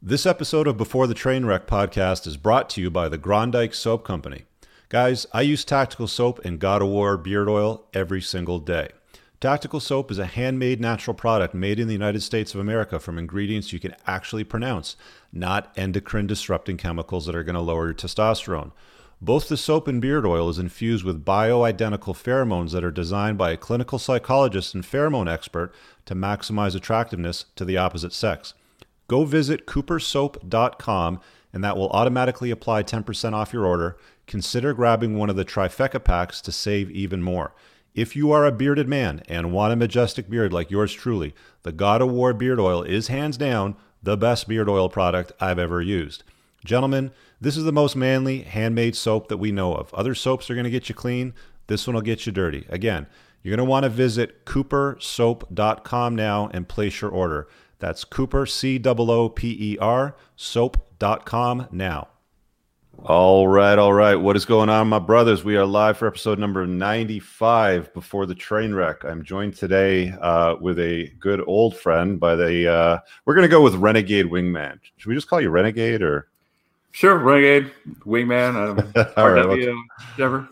This episode of Before the Trainwreck podcast is brought to you by the Grondike Soap Company. Guys, I use Tactical Soap and God of War beard oil every single day. Tactical Soap is a handmade natural product made in the United States of America from ingredients you can actually pronounce, not endocrine disrupting chemicals that are going to lower your testosterone. Both the soap and beard oil is infused with bioidentical pheromones that are designed by a clinical psychologist and pheromone expert to maximize attractiveness to the opposite sex. Go visit coopersoap.com and that will automatically apply 10% off your order. Consider grabbing one of the trifecta packs to save even more. If you are a bearded man and want a majestic beard like yours truly, the God of War beard oil is hands down the best beard oil product I've ever used. Gentlemen, this is the most manly handmade soap that we know of. Other soaps are going to get you clean. This one will get you dirty. Again, you're going to want to visit coopersoap.com now and place your order. That's Cooper, C-O-O-P-E-R, soap.com now. All right. What is going on, my brothers? We are live for episode number 95 Before the Trainwreck. I'm joined today with a good old friend by the, we're going to go with Renegade Wingman. Should we just call you Renegade or? Sure, Renegade Wingman. RW, whatever.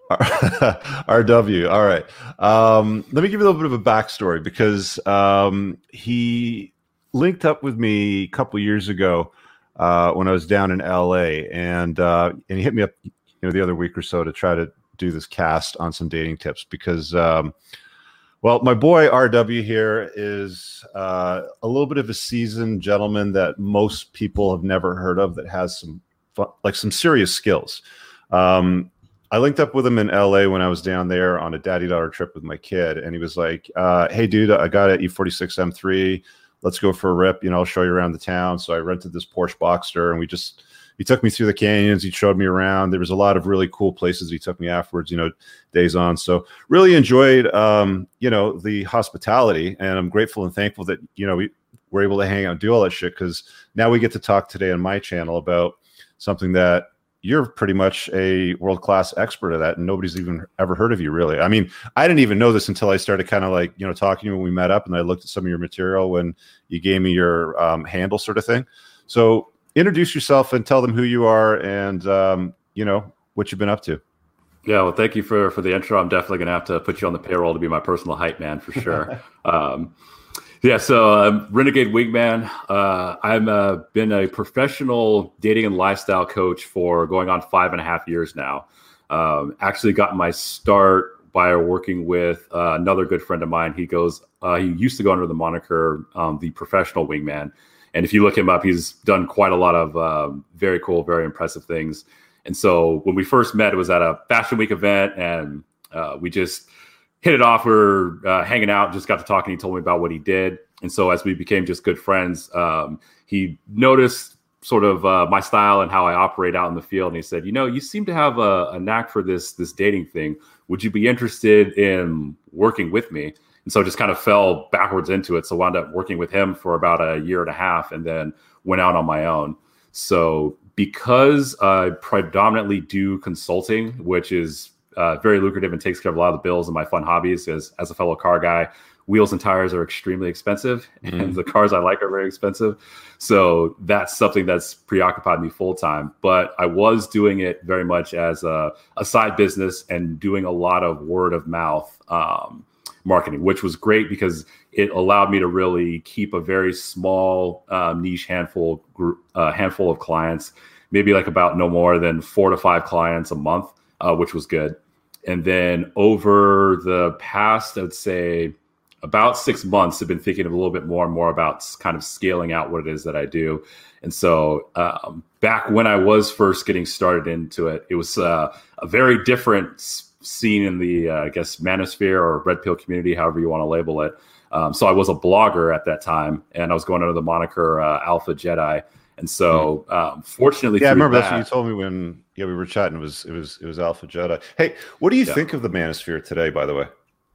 RW. All right. Let me give you a little bit of a backstory because he linked up with me a couple years ago when I was down in LA, and he hit me up, the other week or so to try to do this cast on some dating tips because, my boy RW here is a little bit of a seasoned gentleman that most people have never heard of that has some serious skills. I linked up with him in LA when I was down there on a daddy-daughter trip with my kid, and he was like, hey, dude, I got an E46 M3. Let's go for a rip. I'll show you around the town. So I rented this Porsche Boxster, and he took me through the canyons. He showed me around. There was a lot of really cool places he took me afterwards, days on. So really enjoyed, the hospitality, and I'm grateful and thankful that, we were able to hang out and do all that shit, because now we get to talk today on my channel about something that you're pretty much a world-class expert of that, and nobody's even ever heard of you, really. I mean, I didn't even know this until I started kind of talking to you when we met up, and I looked at some of your material when you gave me your handle sort of thing. So introduce yourself and tell them who you are and, what you've been up to. Yeah, well, thank you for the intro. I'm definitely going to have to put you on the payroll to be my personal hype man for sure. So Renegade Wingman. I've been a professional dating and lifestyle coach for going on 5.5 years now. Actually got my start by working with another good friend of mine. He used to go under the moniker the Professional Wingman. And if you look him up, he's done quite a lot of very cool, very impressive things. And so when we first met, it was at a Fashion Week event, and we just hit it off. We were hanging out, just got to talking. He told me about what he did. And so as we became just good friends, he noticed sort of my style and how I operate out in the field. And he said, you seem to have a knack for this dating thing. Would you be interested in working with me? And so just kind of fell backwards into it. So wound up working with him for about 1.5 years and then went out on my own. So because I predominantly do consulting, which is very lucrative and takes care of a lot of the bills and my fun hobbies, as a fellow car guy, wheels and tires are extremely expensive, and the cars I like are very expensive. So that's something that's preoccupied me full time. But I was doing it very much as a side business and doing a lot of word of mouth marketing, which was great because it allowed me to really keep a very small niche handful of clients, maybe like about no more than 4 to 5 clients a month, which was good. And then over the past, I would say, about 6 months, I've been thinking a little bit more and more about kind of scaling out what it is that I do. And so back when I was first getting started into it, it was a very different scene in the, manosphere or red pill community, however you want to label it. So I was a blogger at that time, and I was going under the moniker Alpha Jedi. And so, fortunately, I remember that's what you told me when we were chatting. It was Alpha Jedi. Hey, what do you think of the manosphere today? By the way,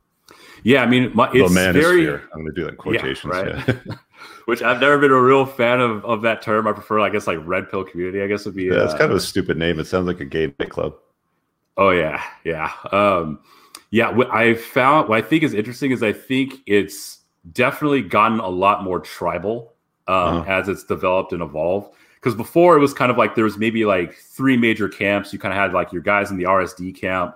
I mean, it's very. I'm going to do that in quotations, right? Which I've never been a real fan of that term. I prefer, like red pill community. I guess would be. Yeah, it's kind of a stupid name. It sounds like a gay nightclub. Oh yeah. What I found, what I think is interesting is I think it's definitely gotten a lot more tribal as it's developed and evolved. Because before it was kind of like there was maybe like 3 major camps. You kind of had like your guys in the RSD camp.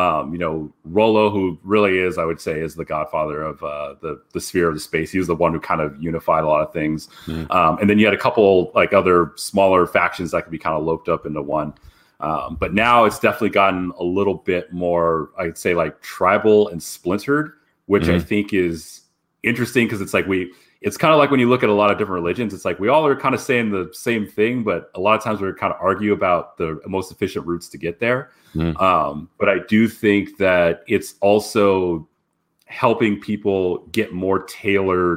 Rollo, who really is, I would say, is the godfather of the sphere of the space. He was the one who kind of unified a lot of things. And then you had a couple like other smaller factions that could be kind of loped up into one. But now it's definitely gotten a little bit more, I'd say, like tribal and splintered, which I think is interesting because it's like it's kind of like when you look at a lot of different religions, it's like we all are kind of saying the same thing, but a lot of times we're kind of argue about the most efficient routes to get there. But I do think that it's also helping people get more tailored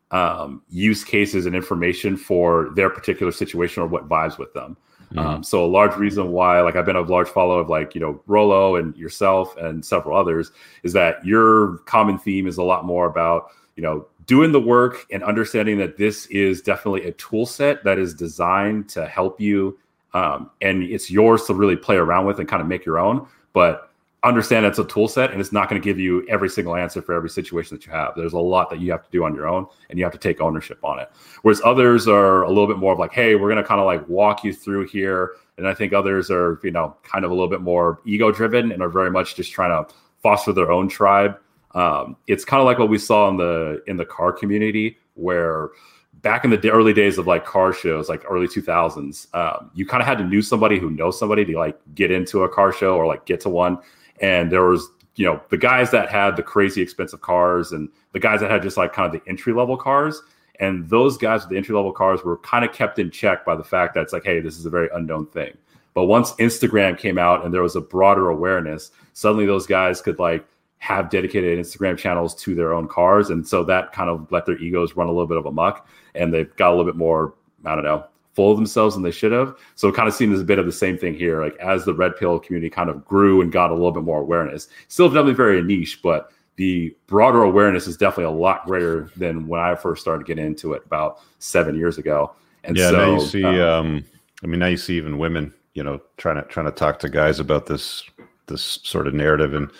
use cases and information for their particular situation or what vibes with them. So a large reason why, like, I've been a large follower of like, Rollo and yourself and several others, is that your common theme is a lot more about, doing the work and understanding that this is definitely a tool set that is designed to help you. And it's yours to really play around with and kind of make your own, but understand it's a tool set and it's not going to give you every single answer for every situation that you have. There's a lot that you have to do on your own and you have to take ownership on it. Whereas others are a little bit more of like, hey, we're going to kind of like walk you through here. And I think others are, kind of a little bit more ego driven and are very much just trying to foster their own tribe. It's kind of like what we saw in the car community, where back in the early days of like car shows, like early 2000s, you kind of had to know somebody who knows somebody to like get into a car show or like get to one. And there was, the guys that had the crazy expensive cars and the guys that had just like kind of the entry level cars. And those guys with the entry level cars were kind of kept in check by the fact that it's like, hey, this is a very unknown thing. But once Instagram came out and there was a broader awareness, suddenly those guys could like have dedicated Instagram channels to their own cars. And so that kind of let their egos run a little bit of amok, and they've got a little bit more, I don't know, full of themselves than they should have. So it kind of seems a bit of the same thing here. Like as the Red Pill community kind of grew and got a little bit more awareness, still definitely very niche, but the broader awareness is definitely a lot greater than when I first started getting into it about 7 years ago. And yeah, so now you see, now you see even women, trying to talk to guys about this sort of narrative. And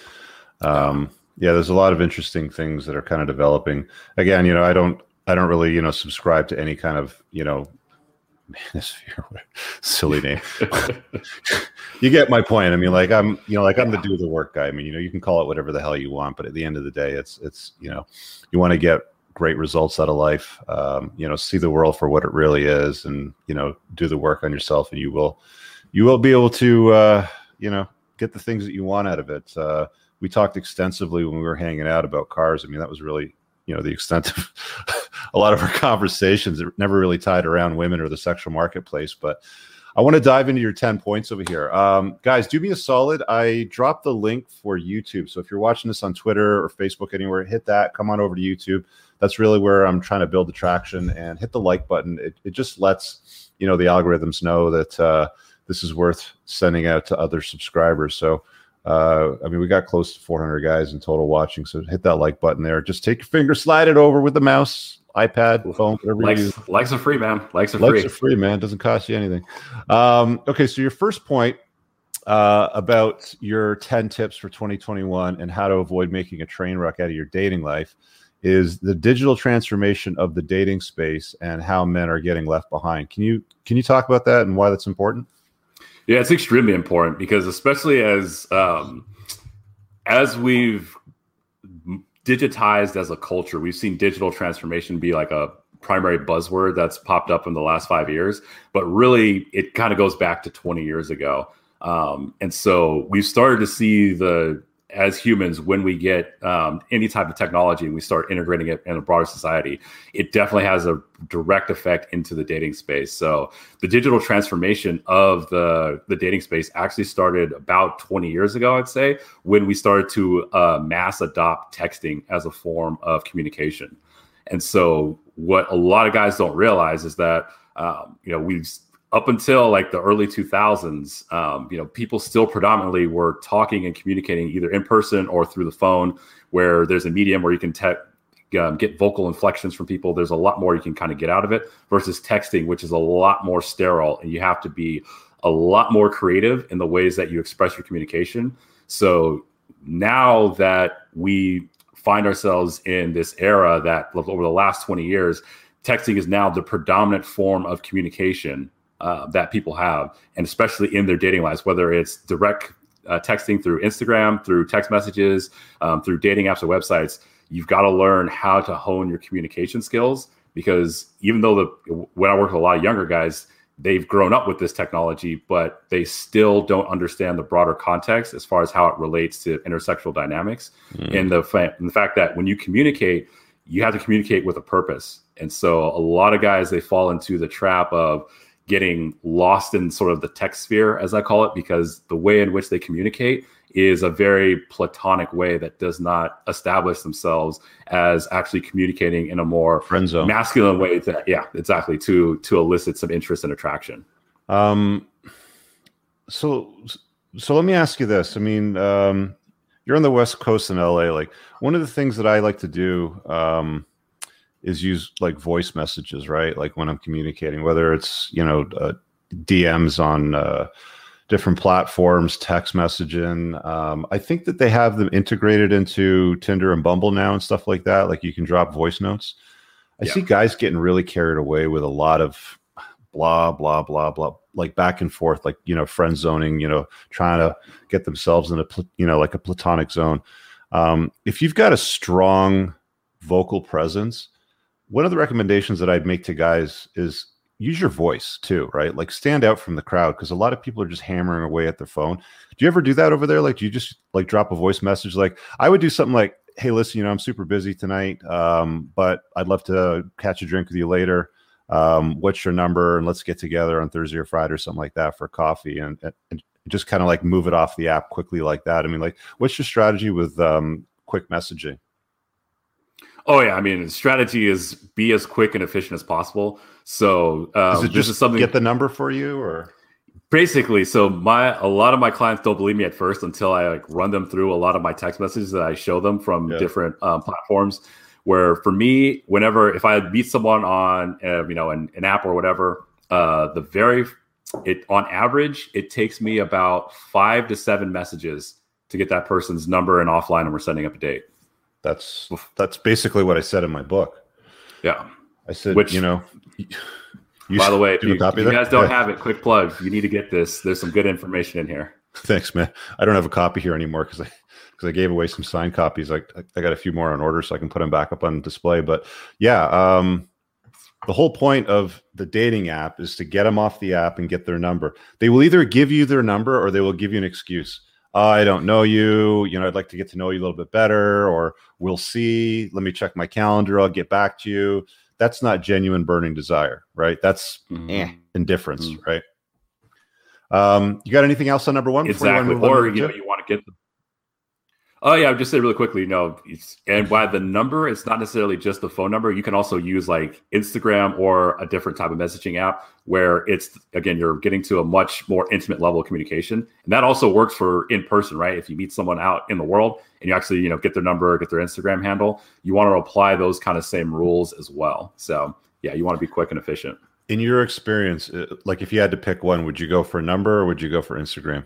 there's a lot of interesting things that are kind of developing. Again, I don't really, subscribe to any kind of, manosphere, silly name. You get my point. I mean, like I'm the do the work guy. I mean, you can call it whatever the hell you want, but at the end of the day, it's you want to get great results out of life. See the world for what it really is, and do the work on yourself, and you will be able to get the things that you want out of it. We talked extensively when we were hanging out about cars. I mean, that was really the extent of a lot of our conversations. It never really tied around women or the sexual marketplace, but I want to dive into your 10 points over here. Guys, do me a solid. I dropped the link for YouTube. So if you're watching this on Twitter or Facebook, anywhere, hit that, come on over to YouTube. That's really where I'm trying to build the traction, and hit the like button. It just lets, the algorithms know that this is worth sending out to other subscribers. So, we got close to 400 guys in total watching. So hit that like button there. Just take your finger, slide it over with the mouse, iPad, phone, whatever you use. Likes are free, man. Likes are free, man. Doesn't cost you anything. Okay, so your first point about your 10 tips for 2021 and how to avoid making a train wreck out of your dating life is the digital transformation of the dating space and how men are getting left behind. Can you talk about that and why that's important? Yeah, it's extremely important because especially as we've digitized as a culture, we've seen digital transformation be like a primary buzzword that's popped up in the last 5 years, but really it kind of goes back to 20 years ago. And so we've started to see as humans, when we get any type of technology and we start integrating it in a broader society, it definitely has a direct effect into the dating space. So the digital transformation of the dating space actually started about 20 years ago, I'd say, when we started to mass adopt texting as a form of communication. And so what a lot of guys don't realize is that, we've up until like the early 2000s, people still predominantly were talking and communicating either in person or through the phone, where there's a medium where you can get vocal inflections from people. There's a lot more you can kind of get out of it versus texting, which is a lot more sterile, and you have to be a lot more creative in the ways that you express your communication. So now that we find ourselves in this era that over the last 20 years, texting is now the predominant form of communication that people have, and especially in their dating lives, whether it's direct texting through Instagram, through text messages, through dating apps or websites. You've got to learn how to hone your communication skills, because even though when I work with a lot of younger guys, they've grown up with this technology, but they still don't understand the broader context as far as how it relates to intersexual dynamics. And the fact that when you communicate, you have to communicate with a purpose. And so a lot of guys, they fall into the trap of getting lost in sort of the text sphere, as I call it, because the way in which they communicate is a very platonic way that does not establish themselves as actually communicating in a more masculine way that, exactly, to elicit some interest and attraction. So let me ask you this. I mean, you're on the West Coast in LA. Like, one of the things that I like to do is use like voice messages, right? Like when I'm communicating, whether it's, DMs on different platforms, text messaging. I think that they have them integrated into Tinder and Bumble now and stuff like that. Like you can drop voice notes. I see guys getting really carried away with a lot of blah, blah, blah, blah, like back and forth, like, friend zoning, trying to get themselves in a, like a platonic zone. If you've got a strong vocal presence, one of the recommendations that I'd make to guys is use your voice too, right? Like stand out from the crowd, because a lot of people are just hammering away at their phone. Do you ever do that over there? Like, do you just like drop a voice message? Like I would do something like, hey, listen, I'm super busy tonight, but I'd love to catch a drink with you later. What's your number? And let's get together on Thursday or Friday or something like that for coffee, and just kind of like move it off the app quickly like that. I mean, like, what's your strategy with quick messaging? Oh yeah, I mean, the strategy is be as quick and efficient as possible. So this is something get the number for you, or basically. So a lot of my clients don't believe me at first until I like run them through a lot of my text messages that I show them from different platforms. Where for me, if I meet someone on an app or whatever, on average it takes me about 5 to 7 messages to get that person's number and offline, and we're setting up a date. That's basically what I said in my book. Yeah. I said, by the way, if you guys don't have it, quick plug. You need to get this. There's some good information in here. Thanks, man. I don't have a copy here anymore because I gave away some signed copies. I got a few more on order, so I can put them back up on display. But yeah, the whole point of the dating app is to get them off the app and get their number. They will either give you their number or they will give you an excuse. I don't know you. I'd like to get to know you a little bit better, or we'll see. Let me check my calendar. I'll get back to you. That's not genuine burning desire, right? That's indifference, right? You got anything else on number one? Exactly. Or you want to get them. Oh yeah, I'll just say really quickly, and by the number, it's not necessarily just the phone number. You can also use like Instagram or a different type of messaging app where it's, again, you're getting to a much more intimate level of communication. And that also works for in person, right? If you meet someone out in the world and you actually, get their number, get their Instagram handle, you want to apply those kind of same rules as well. So yeah, you want to be quick and efficient. In your experience, like if you had to pick one, would you go for a number or would you go for Instagram?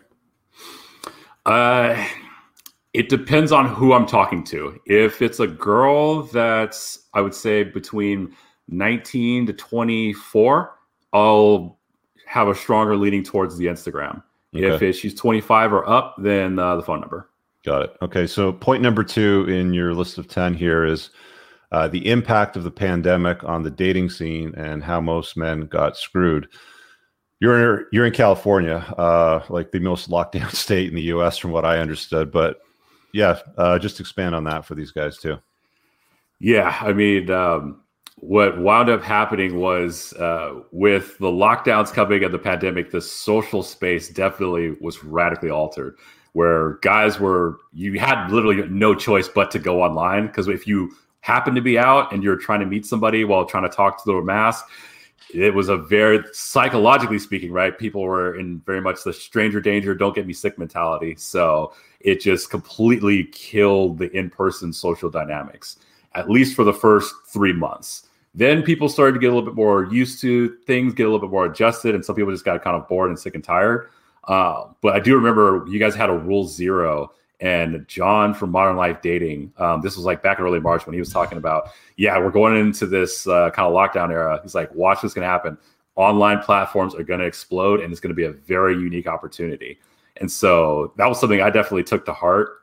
It depends on who I'm talking to. If it's a girl that's, I would say, between 19 to 24, I'll have a stronger leaning towards the Instagram. Okay. If she's 25 or up, then the phone number. Got it. Okay, so point number 2 in your list of 10 here is the impact of the pandemic on the dating scene and how most men got screwed. You're in California, like the most locked down state in the U.S. from what I understood, but yeah, just expand on that for these guys too. Yeah, I mean, what wound up happening was with the lockdowns coming and the pandemic, the social space definitely was radically altered, where guys you had literally no choice but to go online, because if you happen to be out and you're trying to meet somebody while trying to talk through a mask, it was a very, psychologically speaking, right? People were in very much the stranger danger, don't get me sick mentality. So it just completely killed the in-person social dynamics, at least for the first 3 months. Then people started to get a little bit more used to things, get a little bit more adjusted, and some people just got kind of bored and sick and tired. But I do remember you guys had a rule 0 And John from Modern Life Dating, this was like back in early March when he was talking about, yeah, we're going into this kind of lockdown era. He's like, watch what's going to happen. Online platforms are going to explode, and it's going to be a very unique opportunity. And so that was something I definitely took to heart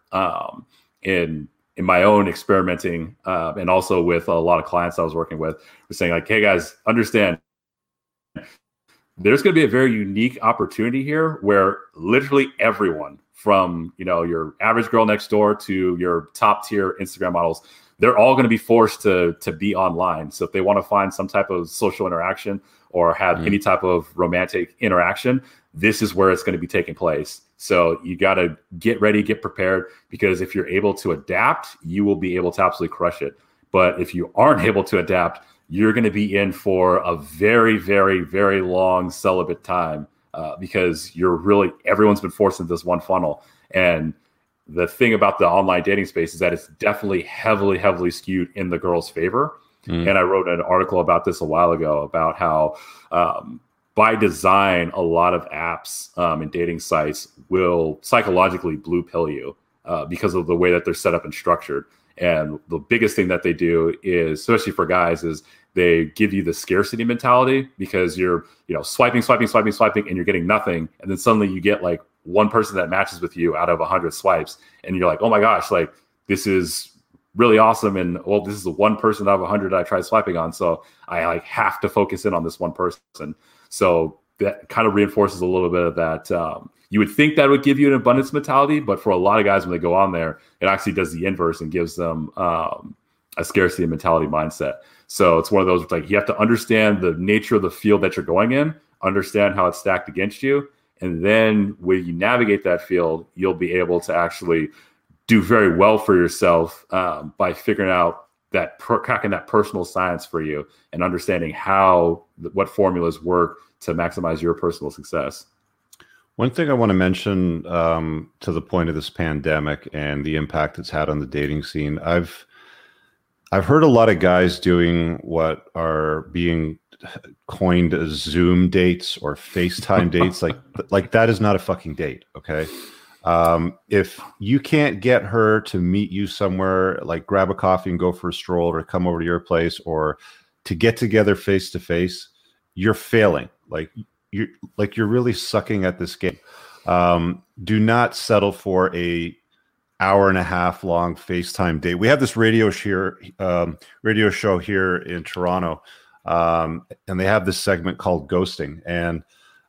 in my own experimenting, and also with a lot of clients I was working with. We're saying like, hey guys, understand, there's going to be a very unique opportunity here where literally everyone, from your average girl next door to your top tier Instagram models, they're all going to be forced to be online. So if they want to find some type of social interaction or have any type of romantic interaction, this is where it's going to be taking place. So you got to get ready, get prepared, because if you're able to adapt, you will be able to absolutely crush it. But if you aren't able to adapt, you're going to be in for a very, very, very long celibate time, because everyone's been forced into this one funnel. And the thing about the online dating space is that it's definitely heavily, heavily skewed in the girl's favor. And I wrote an article about this a while ago about how by design, a lot of apps and dating sites will psychologically blue pill you because of the way that they're set up and structured. And the biggest thing that they do is, especially for guys, is they give you the scarcity mentality, because you're, swiping, and you're getting nothing. And then suddenly you get like one person that matches with you out of 100 swipes. And you're like, oh my gosh, like this is really awesome. And well, this is the one person out of 100 I tried swiping on. So I like have to focus in on this one person. So that kind of reinforces a little bit of that. You would think that would give you an abundance mentality, but for a lot of guys, when they go on there, it actually does the inverse and gives them a scarcity mentality mindset. So it's one of those, like, you have to understand the nature of the field that you're going in, understand how it's stacked against you. And then when you navigate that field, you'll be able to actually do very well for yourself by figuring out that cracking that personal science for you and understanding what formulas work to maximize your personal success. One thing I want to mention to the point of this pandemic and the impact it's had on the dating scene, I've heard a lot of guys doing what are being coined as Zoom dates or FaceTime dates. Like that is not a fucking date, okay? If you can't get her to meet you somewhere, like grab a coffee and go for a stroll, or come over to your place, or to get together face to face, you're failing. You're really sucking at this game. Do not settle for a hour and a half long FaceTime date. We have this radio show here in Toronto, and they have this segment called Ghosting. And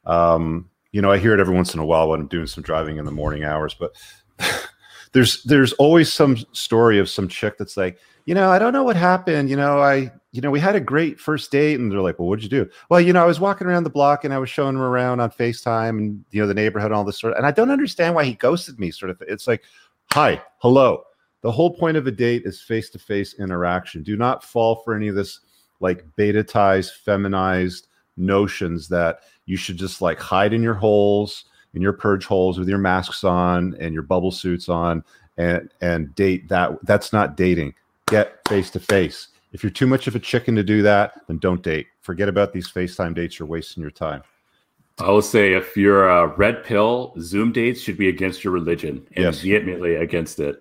I hear it every once in a while when I'm doing some driving in the morning hours. But there's always some story of some chick that's like, I don't know what happened. We had a great first date, and they're like, well, what'd you do? Well, I was walking around the block and I was showing him around on FaceTime and, the neighborhood and all this sort of, and I don't understand why he ghosted me sort of. It's like, hi, hello. The whole point of a date is face-to-face interaction. Do not fall for any of this like beta-tized, feminized notions that you should just like hide in your holes, in your purge holes with your masks on and your bubble suits on and date. That's not dating. Get face-to-face. If you're too much of a chicken to do that, then don't date. Forget about these FaceTime dates. You're wasting your time. I will say, if you're a red pill, Zoom dates should be against your religion and vehemently against it.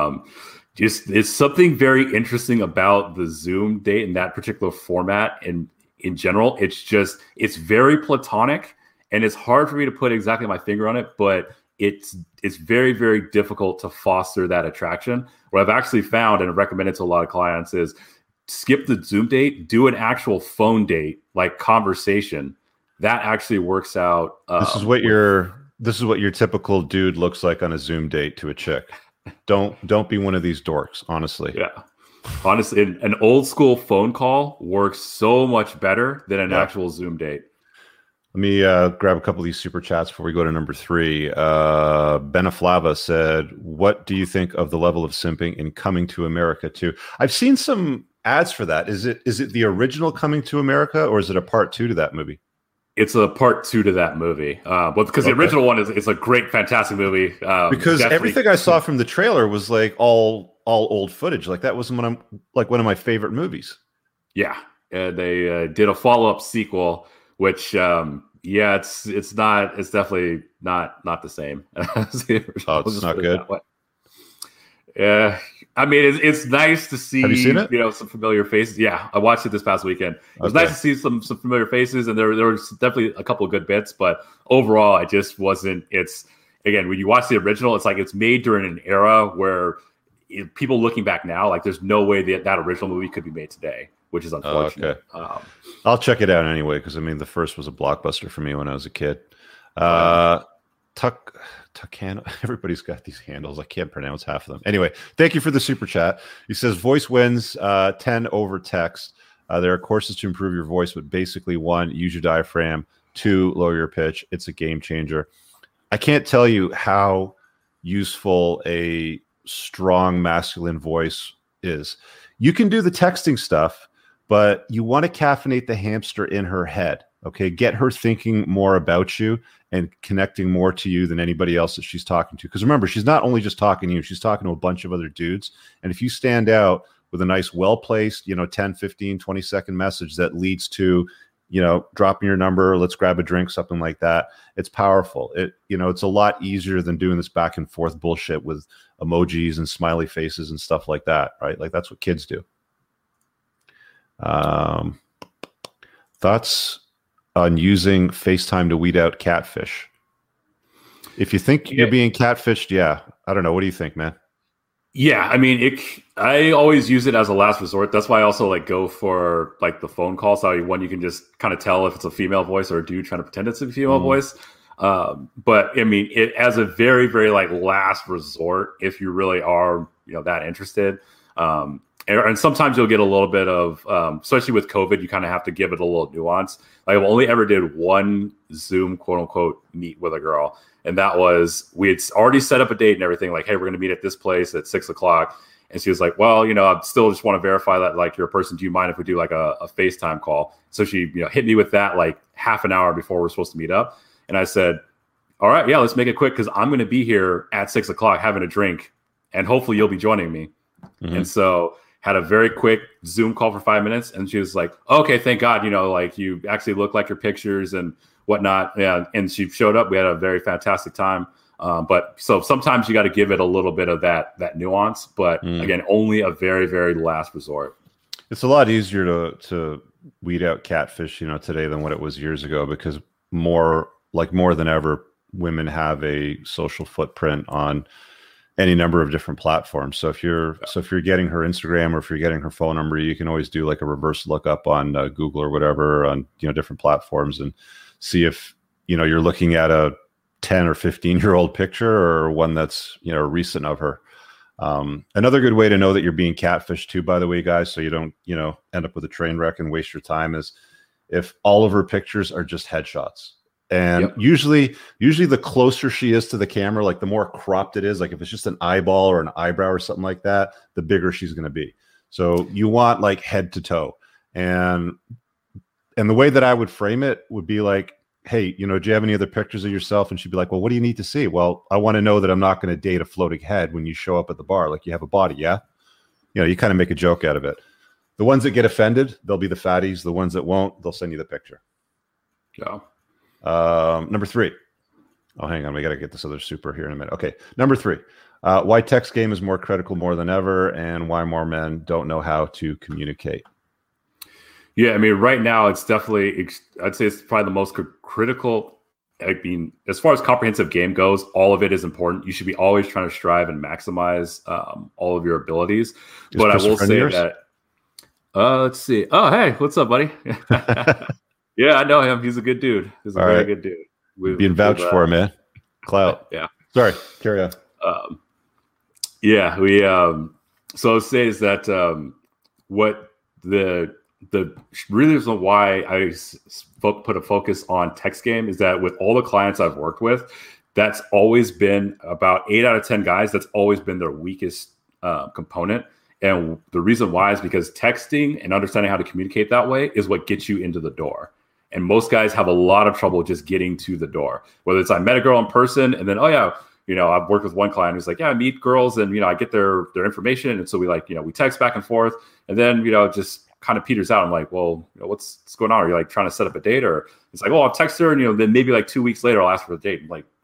It's something very interesting about the Zoom date and that particular format. And in general, it's very platonic, and it's hard for me to put exactly my finger on it, but it's very, very difficult to foster that attraction. What I've actually found and recommended to a lot of clients is skip the Zoom date, do an actual phone date, like conversation. That actually works out. This is what your typical dude looks like on a Zoom date to a chick. Don't be one of these dorks, honestly. Yeah. Honestly, an old school phone call works so much better than an actual Zoom date. Let me grab a couple of these super chats before we go to number 3. Benaflava said, what do you think of the level of simping in Coming to America 2? I've seen some ads for that. Is it the original Coming to America, or is it a part 2 to that movie? It's a part 2 to that movie, but because the original one is a great, fantastic movie. Because everything I saw from the trailer was like all old footage. Like that was one of my favorite movies. Yeah, they did a follow-up sequel, which it's definitely not the same. Oh, it's not good. Yeah, I mean, it's nice to see, Have you seen it? some familiar faces. Yeah, I watched it this past weekend. It was nice to see some familiar faces, and there was definitely a couple of good bits. But overall, I just wasn't. It's again, when you watch the original, it's like it's made during an era where people looking back now, like there's no way that original movie could be made today, which is unfortunate. Okay. I'll check it out anyway because I mean the first was a blockbuster for me when I was a kid. Tuck handle. Everybody's got these handles. I can't pronounce half of them. Anyway, thank you for the super chat. He says voice wins 10 over text. There are courses to improve your voice, but basically 1, use your diaphragm, 2, lower your pitch. It's a game changer. I can't tell you how useful a strong masculine voice is. You can do the texting stuff, but you want to caffeinate the hamster in her head. Okay, get her thinking more about you and connecting more to you than anybody else that she's talking to. Because remember, she's not only just talking to you, she's talking to a bunch of other dudes. And if you stand out with a nice, well-placed, 10, 15, 20-second message that leads to, dropping your number, let's grab a drink, something like that, it's powerful. It's a lot easier than doing this back and forth bullshit with emojis and smiley faces and stuff like that, right? Like that's what kids do. Thoughts on using FaceTime to weed out catfish? If you think you're being catfished, yeah. I don't know. What do you think, man? Yeah, I mean, I always use it as a last resort. That's why I also go for the phone call. So one, you can just kind of tell if it's a female voice or a dude trying to pretend it's a female voice. But I mean, it as a very, very last resort, if you really are, that interested. And sometimes you'll get a little bit of, especially with COVID, you kind of have to give it a little nuance. I've only ever did one Zoom, quote unquote, meet with a girl. And that was, we had already set up a date and everything. Like, hey, we're going to meet at this place at 6:00. And she was like, well, I still just want to verify that you're a person. Do you mind if we do a FaceTime call? So she, hit me with that half an hour before we're supposed to meet up. And I said, all right, yeah, let's make it quick because I'm going to be here at 6:00 having a drink and hopefully you'll be joining me. Mm-hmm. And so had a very quick Zoom call for 5 minutes. And she was like, okay, thank God, you actually look like your pictures and whatnot. Yeah. And she showed up. We had a very fantastic time. But so sometimes you got to give it a little bit of that nuance, but again, only a very, very last resort. It's a lot easier to weed out catfish, today than what it was years ago, because more than ever, women have a social footprint on any number of different platforms. So if you're getting her Instagram or if you're getting her phone number, you can always do a reverse lookup on Google or whatever on different platforms and see if you're looking at a 10 or 15-year-old picture or one that's recent of her. Another good way to know that you're being catfished too, by the way, guys, so you don't end up with a train wreck and waste your time, is if all of her pictures are just headshots. And usually the closer she is to the camera, the more cropped it is, if it's just an eyeball or an eyebrow or something like that, the bigger she's going to be. So you want head to toe. And the way that I would frame it would be hey, do you have any other pictures of yourself? And she'd be like, well, what do you need to see? Well, I want to know that I'm not going to date a floating head when you show up at the bar. You have a body, yeah? You kind of make a joke out of it. The ones that get offended, they'll be the fatties. The ones that won't, they'll send you the picture. Yeah. Number 3. Oh, hang on. We got to get this other super here in a minute. Okay. Number 3. Why text game is more critical more than ever and why more men don't know how to communicate. Yeah. I mean, right now it's definitely, I'd say it's probably the most critical. I mean, as far as comprehensive game goes, all of it is important. You should be always trying to strive and maximize all of your abilities. But I will say that, let's see. Oh, hey, what's up, buddy? Yeah, I know him. He's a good dude. He's a very good dude. Being vouched for, man. Clout. Yeah. Sorry. Carry on. Yeah, we. So it says that what the reason why I put a focus on text game is that with all the clients I've worked with, that's always been about 8 out of 10 guys. That's always been their weakest component. And the reason why is because texting and understanding how to communicate that way is what gets you into the door. And most guys have a lot of trouble just getting to the door, whether it's I met a girl in person and then, I've worked with one client who's like, yeah, I meet girls and, I get their information. And so we we text back and forth and then, just kind of peters out. I'm like, well, what's going on? Are you trying to set up a date? Or it's like, oh, I'll text her. And, then maybe 2 weeks later, I'll ask for a date. I'm like,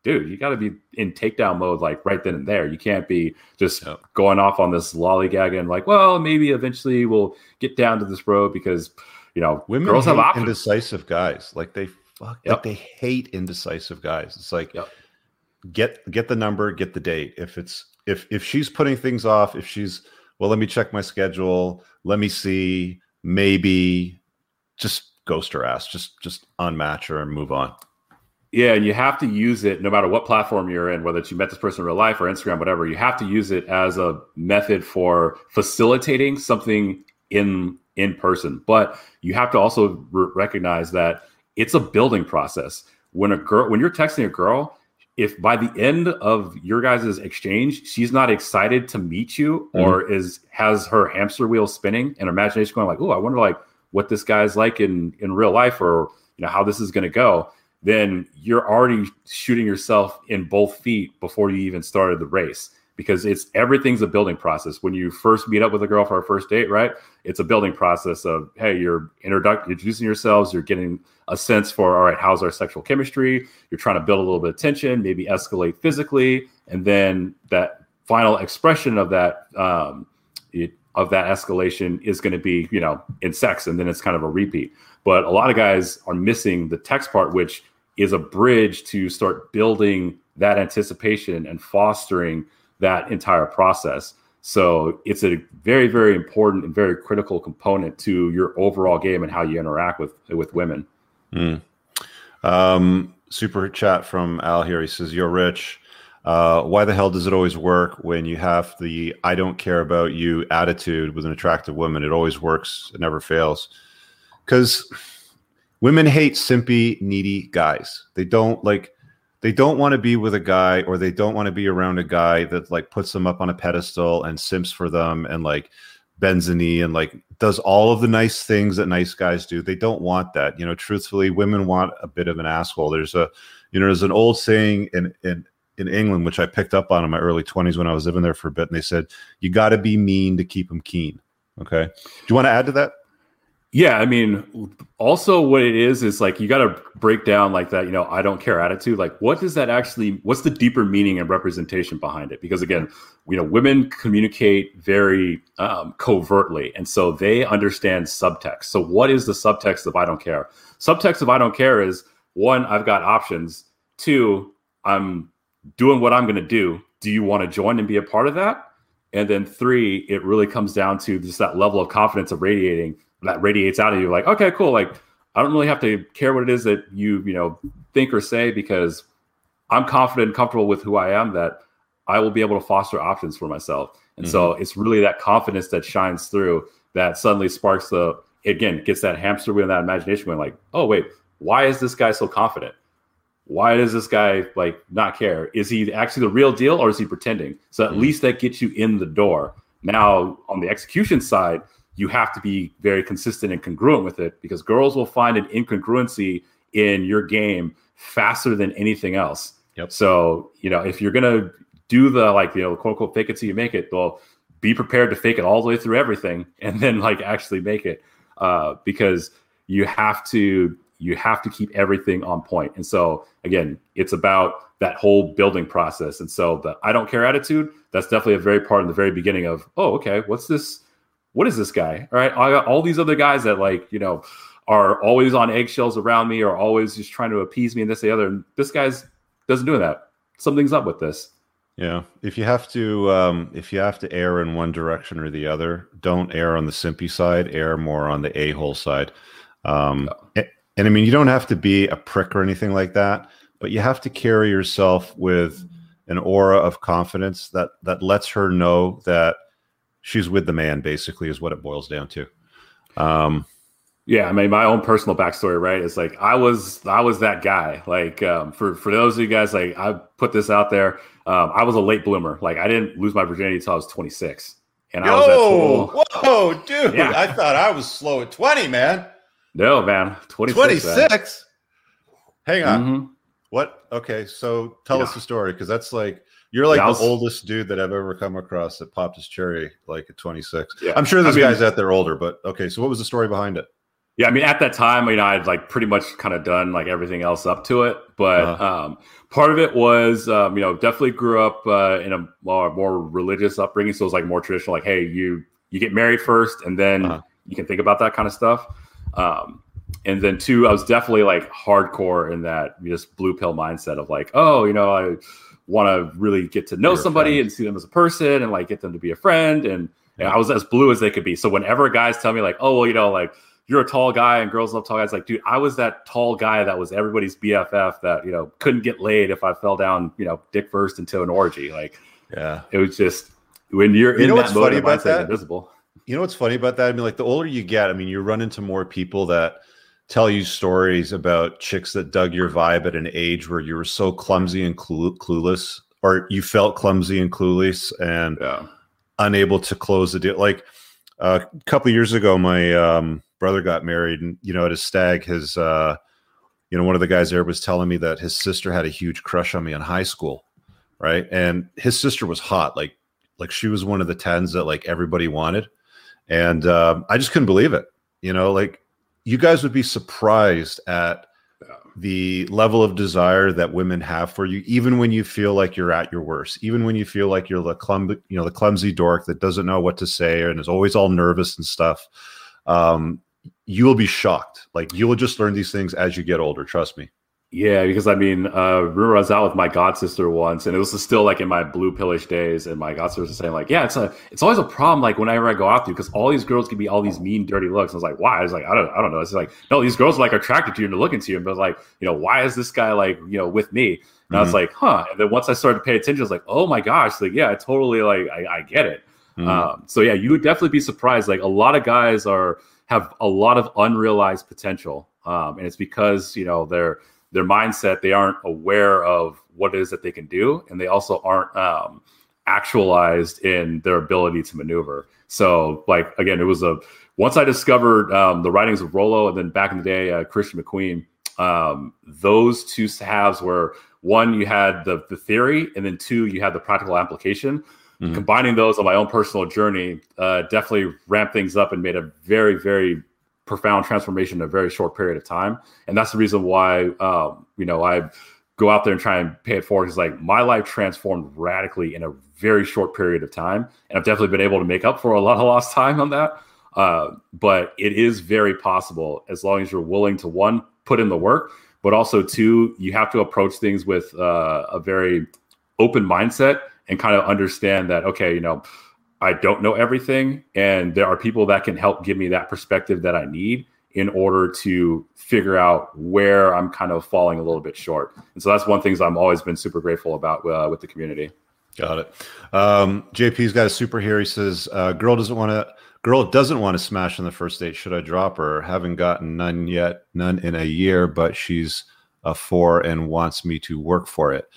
dude, you got to be in takedown mode like right then and there. You can't be just going off on this lollygagging like, well, maybe eventually we'll get down to this road because, women girls have options. Indecisive guys. Like they like they hate indecisive guys. It's like get the number, get the date. If she's putting things off, if she's, well, let me check my schedule, let me see, maybe, just ghost her ass, just unmatch her and move on. Yeah, and you have to use it no matter what platform you're in, whether it's you met this person in real life or Instagram, whatever. You have to use it as a method for facilitating something in person. But you have to also recognize that it's a building process. When you're texting a girl, if by the end of your guys' exchange, she's not excited to meet you or has her hamster wheel spinning and her imagination going like, oh, I wonder like what this guy's like in real life or how this is going to go, then you're already shooting yourself in both feet before you even started the race, because everything's a building process. When you first meet up with a girl for our first date, right? It's a building process of, hey, you're introducing yourselves, you're getting a sense for, all right, how's our sexual chemistry? You're trying to build a little bit of tension, maybe escalate physically, and then that final expression of that escalation is going to be, in sex, and then it's kind of a repeat. But a lot of guys are missing the text part, which is a bridge to start building that anticipation and fostering that entire process. So it's a very, very important and very critical component to your overall game and how you interact with women. Super chat from Al here. He says, "Yo, Rich, why the hell does it always work when you have the I don't care about you attitude with an attractive woman? It always works. It never fails." Because women hate simpy, needy guys. They don't want to be with a guy, or they don't want to be around a guy that like puts them up on a pedestal and simps for them and like bends the knee and like does all of the nice things that nice guys do. They don't want that. Truthfully, women want a bit of an asshole. There's an old saying in England, which I picked up on in my early 20s when I was living there for a bit. And they said, you got to be mean to keep them keen. Okay. Do you want to add to that? Yeah, I mean, also what it is like you got to break down like that, I don't care attitude. Like, what does that actually, what's the deeper meaning and representation behind it? Because again, women communicate very covertly, and so they understand subtext. So what is the subtext of I don't care? Subtext of I don't care is, one, I've got options. Two, I'm doing what I'm going to do. Do you want to join and be a part of that? And then three, it really comes down to just that level of confidence of that radiates out of you. Like, okay, cool. Like, I don't really have to care what it is that you think or say, because I'm confident and comfortable with who I am, that I will be able to foster options for myself. And so it's really that confidence that shines through that suddenly sparks gets that hamster wheel and that imagination going like, oh, wait, why is this guy so confident? Why does this guy like not care? Is he actually the real deal, or is he pretending? So at least that gets you in the door. Now on the execution side, you have to be very consistent and congruent with it, because girls will find an incongruency in your game faster than anything else. Yep. So, if you're going to do the quote unquote fake it till you make it, well, be prepared to fake it all the way through everything and then actually make it, because you have to keep everything on point. And so again, it's about that whole building process. And so the I don't care attitude, that's definitely a very part in the very beginning of, oh, okay, what is this guy? All right. I got all these other guys that are always on eggshells around me, or always just trying to appease me and this, the other. And this guy's doesn't do that. Something's up with this. Yeah. If you have to err in one direction or the other, don't err on the simpy side, err more on the a-hole side. And I mean, you don't have to be a prick or anything like that, but you have to carry yourself with an aura of confidence that lets her know that she's with the man, basically, is what it boils down to. Yeah, I mean, my own personal backstory, right? It's like I was that guy. Like for those of you guys, like I put this out there. I was a late bloomer. Like I didn't lose my virginity until I was 26, and I was at total. Whoa, dude! Yeah. I thought I was slow at 20, man. No, man, 26. Hang on. What? Okay, so tell us the story, because that's like. You're like the oldest dude that I've ever come across that popped his cherry like at 26. Yeah. I'm sure there's guys out there older, but okay. So what was the story behind it? Yeah, I mean, at that time, I'd like pretty much kind of done like everything else up to it. But part of it was, definitely grew up in a more religious upbringing. So it was like more traditional, like, hey, you get married first, and then you can think about that kind of stuff. And then two, I was definitely like hardcore in that just blue pill mindset of like, oh, I want to really get to know somebody and see them as a person and like get them to be a friend. And I was as blue as they could be. So whenever guys tell me like, oh, well, like you're a tall guy and girls love tall guys, like, dude, I was that tall guy that was everybody's BFF that, couldn't get laid if I fell down, dick first into an orgy. Like, yeah, it was just when you're in that mode, mindset, invisible. You know what's funny about that? I mean, like the older you get, I mean, you run into more people that tell you stories about chicks that dug your vibe at an age where you were so clumsy and clueless, or you felt clumsy and clueless and unable to close the deal. Like a couple of years ago, my brother got married, and at his stag, his one of the guys there was telling me that his sister had a huge crush on me in high school, right? And his sister was hot, like she was one of the 10s that like everybody wanted, and I just couldn't believe it. Like you guys would be surprised at the level of desire that women have for you, even when you feel like you're at your worst, even when you feel like you're the clumsy dork that doesn't know what to say and is always all nervous and stuff. You will be shocked. Like you will just learn these things as you get older. Trust me. Yeah, because I mean, remember I was out with my god sister once, and it was still like in my blue pillish days, and my god sister was saying like, yeah, it's always a problem like whenever I go out there because all these girls can be all these mean, dirty looks. And I was like, why? I was like, I don't know. It's like, no, these girls are like attracted to you and they're looking to you, but like, why is this guy like, with me? And I was like, huh. And then once I started to pay attention, I was like, oh my gosh, like, yeah, I totally like, I get it. So yeah, you would definitely be surprised. Like a lot of guys have a lot of unrealized potential, and it's because their mindset, they aren't aware of what it is that they can do, and they also aren't actualized in their ability to maneuver. So like again, it was once I discovered the writings of Rollo, and then back in the day Christian McQueen, those two halves were, one, you had the theory, and then two, you had the practical application. Combining those on my own personal journey definitely ramped things up and made a very, very profound transformation in a very short period of time. And that's the reason why, I go out there and try and pay it forward. Because like my life transformed radically in a very short period of time. And I've definitely been able to make up for a lot of lost time on that. But it is very possible as long as you're willing to, one, put in the work, but also two, you have to approach things with a very open mindset and kind of understand that, okay, I don't know everything, and there are people that can help give me that perspective that I need in order to figure out where I'm kind of falling a little bit short. And so that's one thing I've always been super grateful about with the community. Got it. JP's got a super here. He says, girl doesn't want to smash on the first date. Should I drop her? Haven't gotten none yet, none in a year, but she's a 4 and wants me to work for it.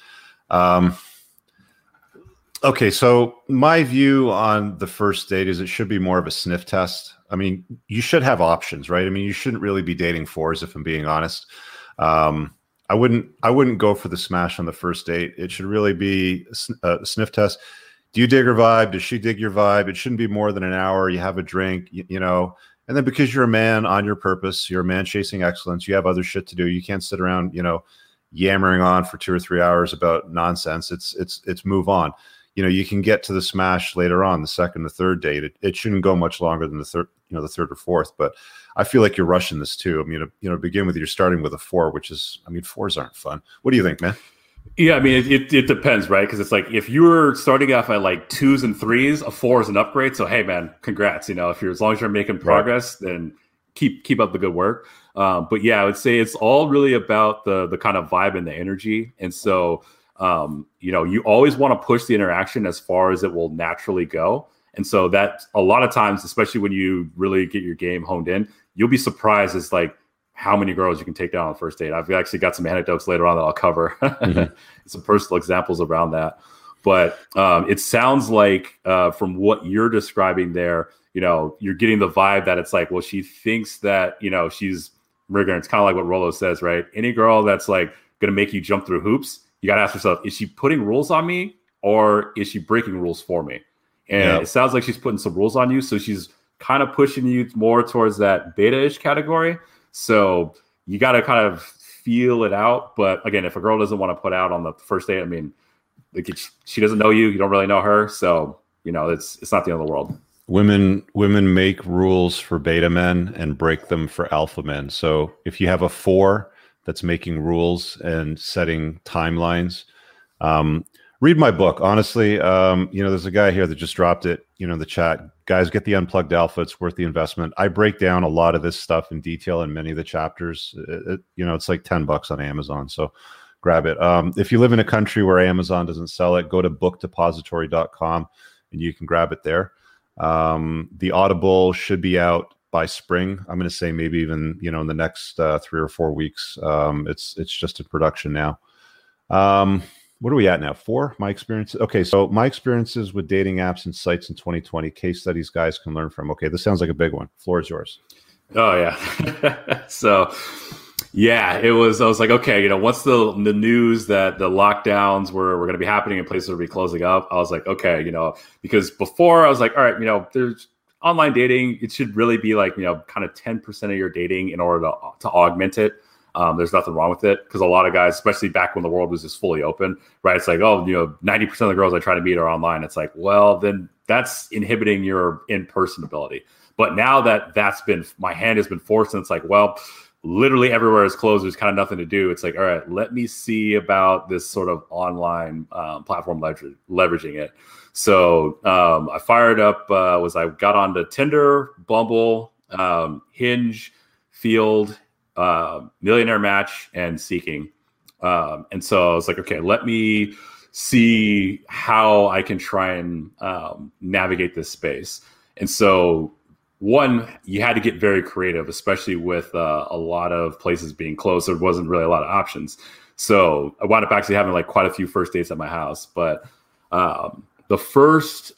Okay, so my view on the first date is it should be more of a sniff test. I mean, you should have options, right? I mean, you shouldn't really be dating 4s, if I'm being honest. I wouldn't go for the smash on the first date. It should really be a sniff test. Do you dig her vibe? Does she dig your vibe? It shouldn't be more than an hour. You have a drink, and then because you're a man on your purpose, you're a man chasing excellence, you have other shit to do. You can't sit around, yammering on for 2 or 3 hours about nonsense. It's move on. You can get to the smash later on, the second, the third date. It shouldn't go much longer than the third or fourth. But I feel like you're rushing this too. I mean, to begin with, you're starting with a 4, which is, 4s aren't fun. What do you think, man? Yeah, I mean, it depends, right? Because it's like if you were starting off at like 2s and 3s, a 4 is an upgrade. So hey, man, congrats. If you're as long as you're making progress, then keep up the good work. But yeah, I would say it's all really about the kind of vibe and the energy. And so you always want to push the interaction as far as it will naturally go. And so that a lot of times, especially when you really get your game honed in, you'll be surprised as like how many girls you can take down on the first date. I've actually got some anecdotes later on that I'll cover, some personal examples around that. But it sounds like from what you're describing there, you're getting the vibe that it's like, well, she thinks that, she's rigor. It's kind of like what Rollo says, right? Any girl that's like going to make you jump through hoops, you got to ask yourself, is she putting rules on me or is she breaking rules for me? And it sounds like she's putting some rules on you. So she's kind of pushing you more towards that beta-ish category. So you got to kind of feel it out. But again, if a girl doesn't want to put out on the first date, I mean, like she doesn't know you, you don't really know her. So, it's not the end of the world. Women make rules for beta men and break them for alpha men. So if you have a 4 that's making rules and setting timelines, read my book. Honestly, there's a guy here that just dropped it, in the chat. Guys, get the Unplugged Alpha. It's worth the investment. I break down a lot of this stuff in detail in many of the chapters. It's like $10 on Amazon. So grab it. If you live in a country where Amazon doesn't sell it, go to bookdepository.com and you can grab it there. The Audible should be out by spring. I'm going to say maybe even, in the next 3 or 4 weeks. It's just in production now. What are we at now? 4? My experiences. Okay, so my experiences with dating apps and sites in 2020, case studies guys can learn from. Okay, this sounds like a big one. Floor is yours. Oh, yeah. So, yeah, I was like, okay, once the news that the lockdowns were going to be happening and places would be closing up, I was like, okay, because before I was like, all right, there's online dating. It should really be like, kind of 10% of your dating in order to augment it. There's nothing wrong with it because a lot of guys, especially back when the world was just fully open, right? It's like, 90% of the girls I try to meet are online. It's like, well, then that's inhibiting your in-person ability. But now that my hand has been forced and it's like, well, literally everywhere is closed. There's kind of nothing to do. It's like, all right, let me see about this sort of online platform leveraging it. So I fired up, I got onto Tinder, Bumble, Hinge, Field, Millionaire Match, and Seeking. And so I was like, okay, let me see how I can try and navigate this space. And so one, you had to get very creative, especially with a lot of places being closed. There wasn't really a lot of options. So I wound up actually having like quite a few first dates at my house. But the first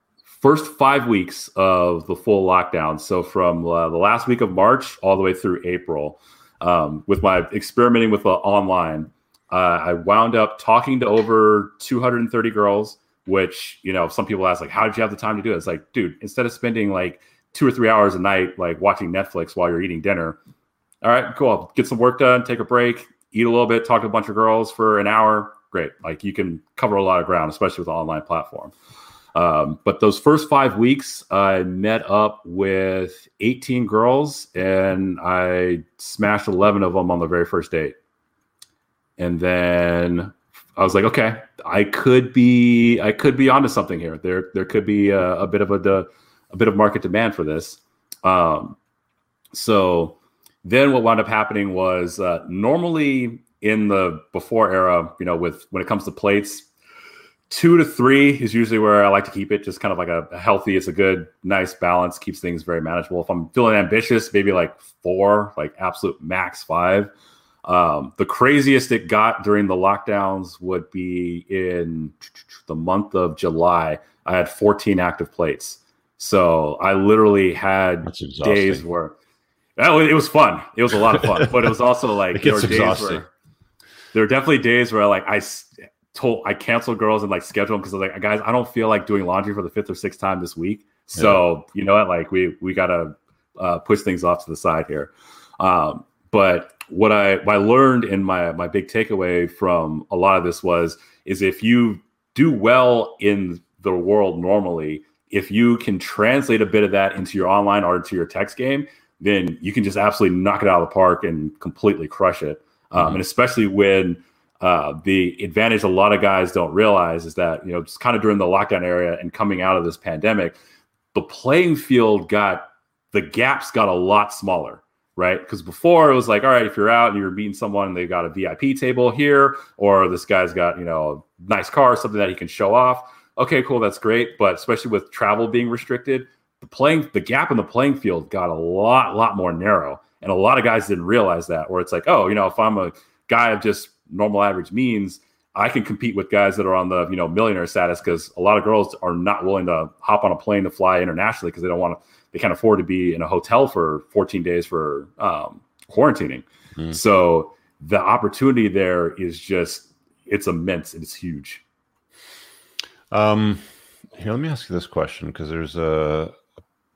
5 weeks of the full lockdown, so from the last week of March all the way through April, with my experimenting with online, I wound up talking to over 230 girls, which, some people ask, like, how did you have the time to do it? It's like, dude, instead of spending like 2 or 3 hours a night, like watching Netflix while you're eating dinner, all right, cool. Get some work done, take a break, eat a little bit, talk to a bunch of girls for an hour. Great. Like you can cover a lot of ground, especially with an online platform. But those first 5 weeks, I met up with 18 girls and I smashed 11 of them on the very first date. And then I was like, okay, I could be onto something here. There could be a bit of market demand for this. So then what wound up happening was normally in the before era, when it comes to plates, 2 to 3 is usually where I like to keep it, just kind of like a healthy, it's a good, nice balance, keeps things very manageable. If I'm feeling ambitious, maybe like 4, like absolute max 5. The craziest it got during the lockdowns would be in the month of July. I had 14 active plates. So I literally had days where it was fun. It was a lot of fun, but it was also like there were definitely days where like I canceled girls and like scheduled them because I was like, guys, I don't feel like doing laundry for the 5th or 6th time this week. So you know what, like we gotta push things off to the side here. But what I learned in my big takeaway from a lot of this is if you do well in the world normally, if you can translate a bit of that into your online or into your text game, then you can just absolutely knock it out of the park and completely crush it. And especially when the advantage a lot of guys don't realize is that, just kind of during the lockdown area and coming out of this pandemic, the playing field the gaps got a lot smaller, right? Because before it was like, all right, if you're out and you're meeting someone and they've got a VIP table here, or this guy's got, a nice car, something that he can show off. Okay, cool, that's great. But especially with travel being restricted, the gap in the playing field got a lot more narrow. And a lot of guys didn't realize that, where it's like, oh, if I'm a guy of just normal average means, I can compete with guys that are on the, millionaire status, because a lot of girls are not willing to hop on a plane to fly internationally because they can't afford to be in a hotel for 14 days for quarantining. So the opportunity there is it's immense and it's huge. Here, let me ask you this question, because there's a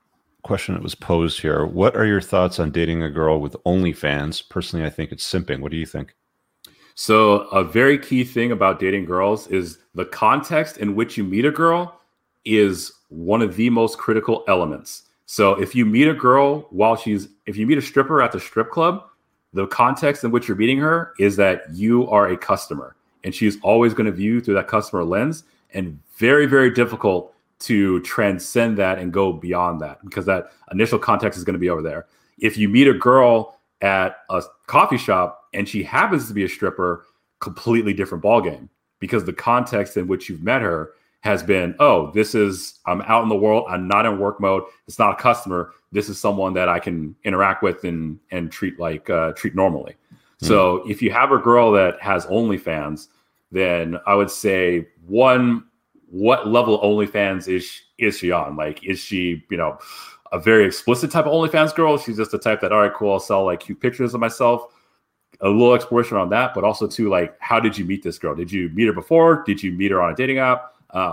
question that was posed here. What are your thoughts on dating a girl with OnlyFans? Personally, I think it's simping. What do you think? So a very key thing about dating girls is the context in which you meet a girl is one of the most critical elements. So if you meet a girl if you meet a stripper at the strip club, the context in which you're meeting her is that you are a customer and she's always going to view you through that customer lens, and very, very difficult to transcend that and go beyond that because that initial context is going to be over there. If you meet a girl at a coffee shop and she happens to be a stripper, completely different ballgame because the context in which you've met her has been, I'm out in the world. I'm not in work mode. It's not a customer. This is someone that I can interact with and treat normally. So if you have a girl that has OnlyFans, then I would say what level of OnlyFans is she on? Like, is she, a very explicit type of OnlyFans girl? She's just the type that, all right, cool, I'll sell like cute pictures of myself. A little exploration on that, but also too, like, how did you meet this girl? Did you meet her before? Did you meet her on a dating app?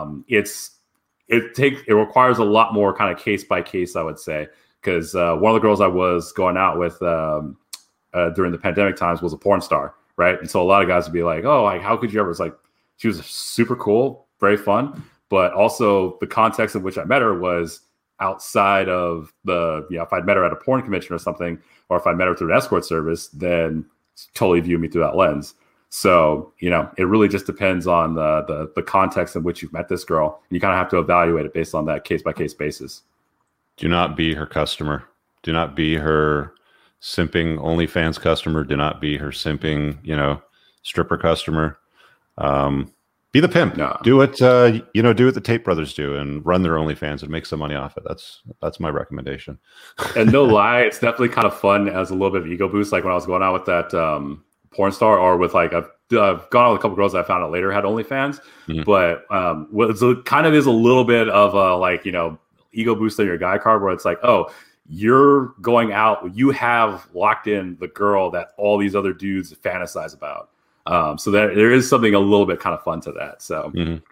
It requires a lot more kind of case by case, I would say, because one of the girls I was going out with during the pandemic times was a porn star, right? And so a lot of guys would be like, oh, like, how could you ever? It's like, she was super cool, very fun, but also the context in which I met her was outside of if I'd met her at a porn convention or something, or if I met her through an escort service, then totally view me through that lens. So, it really just depends on the context in which you've met this girl. And you kind of have to evaluate it based on that case by case basis. Do not be her customer. Do not be her simping OnlyFans customer. Do not be her simping, stripper customer. Be the pimp. No. Do what do what the Tate brothers do and run their OnlyFans and make some money off it. That's my recommendation. And no lie, it's definitely kind of fun as a little bit of ego boost. Like when I was going out with that porn star, or with like I've gone out with a couple girls that I found out later had OnlyFans, but what kind of is a little bit of a ego boost on your guy card where it's like, oh, you're going out, you have locked in the girl that all these other dudes fantasize about. So there is something a little bit kind of fun to that. So,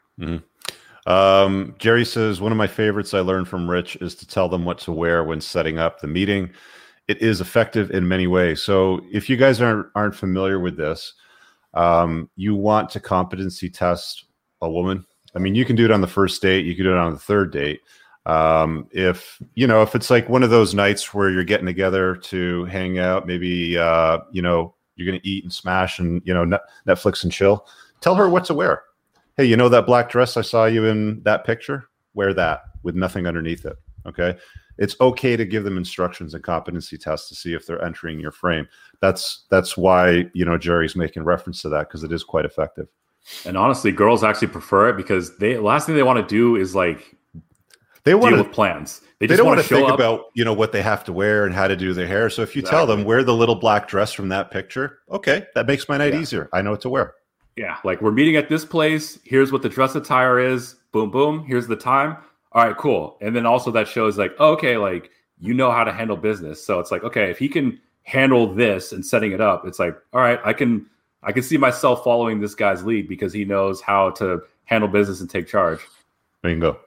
Jerry says, one of my favorites I learned from Rich is to tell them what to wear when setting up the meeting. It is effective in many ways. So if you guys aren't familiar with this, you want to competency test a woman. I mean, you can do it on the first date. You can do it on the third date. If it's like one of those nights where you're getting together to hang out, maybe, you're going to eat and smash and, Netflix and chill. Tell her what to wear. Hey, that black dress I saw you in that picture? Wear that with nothing underneath it. Okay. It's okay to give them instructions and competency tests to see if they're entering your frame. That's why, Jerry's making reference to that, because it is quite effective. And honestly, girls actually prefer it because last thing they want to do is like they want deal with plans. They don't want to think about, what they have to wear and how to do their hair. So if you tell them, wear the little black dress from that picture, okay, that makes my night easier. I know what to wear. Yeah, like we're meeting at this place. Here's what the dress attire is. Boom, boom. Here's the time. All right, cool. And then also that shows like, okay, like how to handle business. So it's like, okay, if he can handle this and setting it up, it's like, all right, I can see myself following this guy's lead because he knows how to handle business and take charge. There you go.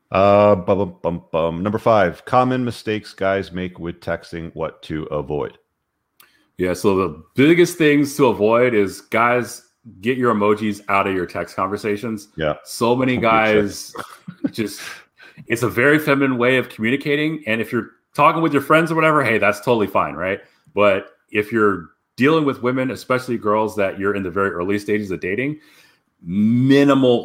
Number 5, common mistakes guys make with texting, what to avoid. Yeah, so the biggest things to avoid is, guys, get your emojis out of your text conversations. Yeah. So many guys it's a very feminine way of communicating. And if you're talking with your friends or whatever, hey, that's totally fine, right? But if you're dealing with women, especially girls that you're in the very early stages of dating, minimal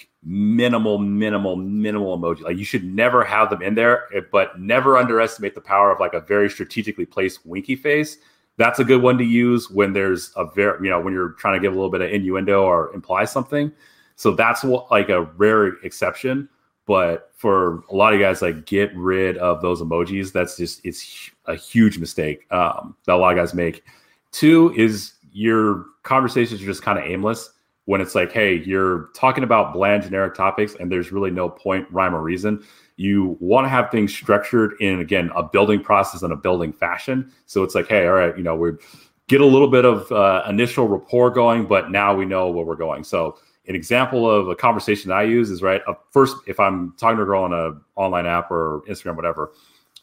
emoji. Like you should never have them in there, but never underestimate the power of like a very strategically placed winky face. That's a good one to use when there's when you're trying to give a little bit of innuendo or imply something. So that's like a rare exception. But for a lot of guys, like get rid of those emojis. It's a huge mistake that a lot of guys make. 2 is your conversations are just kind of aimless. When it's like, hey, you're talking about bland, generic topics, and there's really no point, rhyme, or reason. You want to have things structured in, again, a building process and a building fashion. So it's like, hey, all right, we get a little bit of initial rapport going, but now we know where we're going. So an example of a conversation I use is, right, first, if I'm talking to a girl on an online app or Instagram, whatever,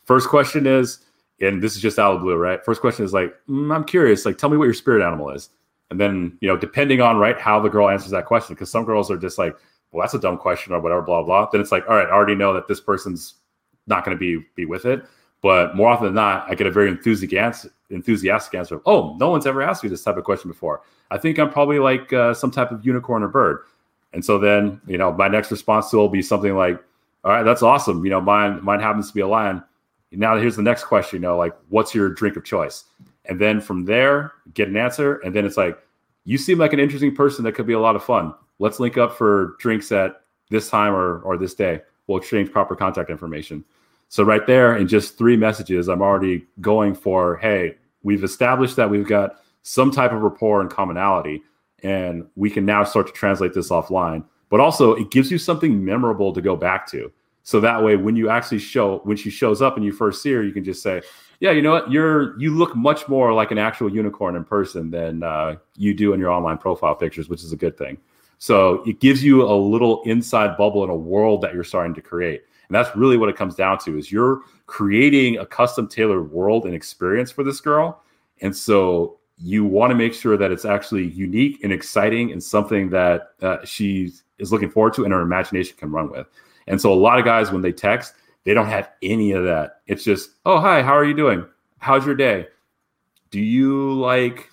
First question is, and this is just out of the blue, right? First question is like, I'm curious, like, tell me what your spirit animal is. And then, depending on, right, how the girl answers that question, because some girls are just like, well, that's a dumb question or whatever, blah, blah. Then it's like, all right, I already know that this person's not going to be with it. But more often than not, I get a very enthusiastic answer of, oh, no one's ever asked me this type of question before. I think I'm probably like some type of unicorn or bird. And so then, my next response to it will be something like, all right, that's awesome. Mine happens to be a lion. Now here's the next question, like, what's your drink of choice? And then from there, get an answer. And then it's like, you seem like an interesting person that could be a lot of fun. Let's link up for drinks at this time or this day. We'll exchange proper contact information. So right there, in just 3 messages, I'm already going for, hey, we've established that we've got some type of rapport and commonality, and we can now start to translate this offline. But also, it gives you something memorable to go back to. So that way, when she shows up and you first see her, you can just say, yeah, you know what? You look much more like an actual unicorn in person than you do in your online profile pictures, which is a good thing. So it gives you a little inside bubble in a world that you're starting to create. And that's really what it comes down to, is you're creating a custom tailored world and experience for this girl. And so you want to make sure that it's actually unique and exciting and something that she is looking forward to and her imagination can run with. And so a lot of guys, when they text, they don't have any of that. It's just, oh, hi, how are you doing? How's your day? Do you like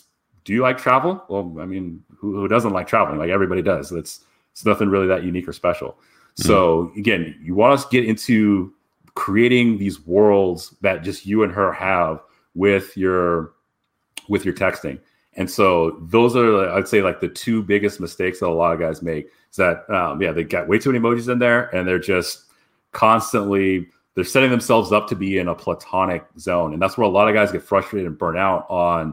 travel? Well, I mean, who doesn't like traveling? Like, everybody does. It's nothing really that unique or special. So again, you want us to get into creating these worlds that just you and her have with your texting. And so those are, I'd say, like the 2 biggest mistakes that a lot of guys make, is that, they got way too many emojis in there, and they're just constantly, they're setting themselves up to be in a platonic zone. And that's where a lot of guys get frustrated and burn out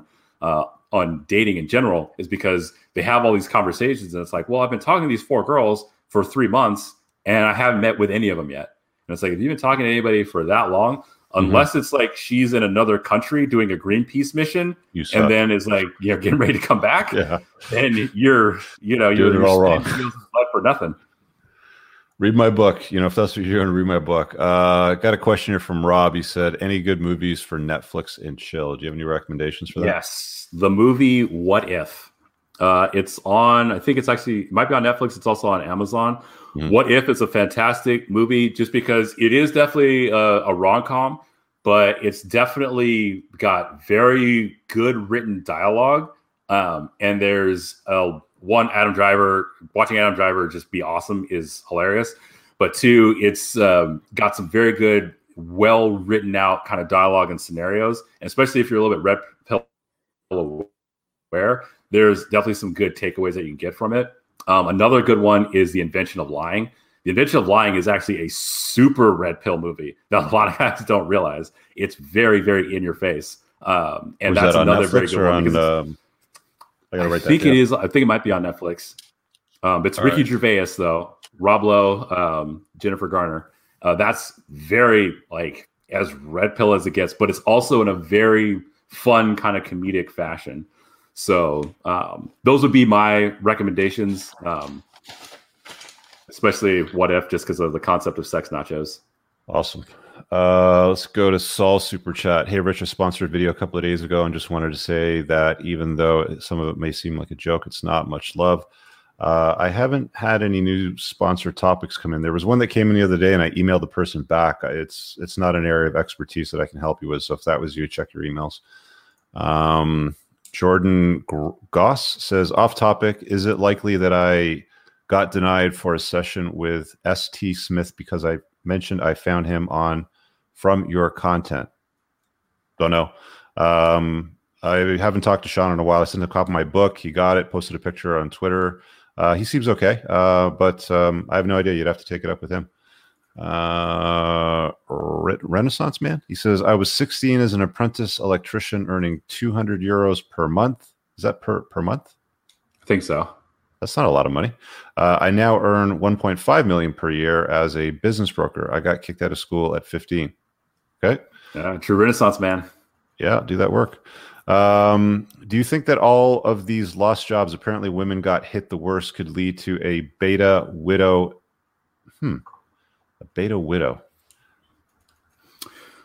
on dating in general, is because they have all these conversations and it's like, well, I've been talking to these 4 girls for 3 months and I haven't met with any of them yet. And it's like, if you've been talking to anybody for that long, unless it's like she's in another country doing a Greenpeace mission and then is like, getting ready to come back, and you're doing it all wrong for nothing. Read my book. If that's what you're doing, read my book. Got a question here from Rob. He said, any good movies for Netflix and chill? Do you have any recommendations for that? Yes. The movie What If? It's on, I think it might be on Netflix. It's also on Amazon. What If is a fantastic movie, just because it is definitely a rom-com, but it's definitely got very good written dialogue. And there's one, Adam Driver, watching Adam Driver just be awesome is hilarious. But 2, it's got some very good, well written out kind of dialogue and scenarios. And especially if you're a little bit red pill aware, there's definitely some good takeaways that you can get from it. Another good one is The Invention of Lying. The Invention of Lying is actually a super red pill movie that a lot of guys don't realize. It's very, very in your face. And that's another very good one. I gotta write that down. It is. I think it might be on Netflix. It's Ricky Gervais, though. Rob Lowe, Jennifer Garner. That's very, like, as red pill as it gets, but it's also in a very fun kind of comedic fashion. So those would be my recommendations, especially What If, just because of the concept of sex nachos. Awesome. Let's go to Saul Super Chat. Hey, Rich, I sponsored a video a couple of days ago and just wanted to say that even though some of it may seem like a joke, it's not. Much love. I haven't had any new sponsor topics come in. There was one that came in the other day and I emailed the person back. It's not an area of expertise that I can help you with. So if that was you, check your emails. Jordan Goss says, off topic, is it likely that I got denied for a session with S.T. Smith because I mentioned I found him from your content? Don't know. I haven't talked to Sean in a while. I sent him a copy of my book. He got it, posted a picture on Twitter. He seems okay, but I have no idea. You'd have to take it up with him. Renaissance Man, he says, I was 16 as an apprentice electrician earning 200 euros per month. Is that per month? I think so. That's not a lot of money. I now earn 1.5 million per year as a business broker. I got kicked out of school at 15. Okay. Yeah, true Renaissance Man. Yeah, do that work. Do you think that all of these lost jobs, apparently women got hit the worst, could lead to a beta widow? A beta widow.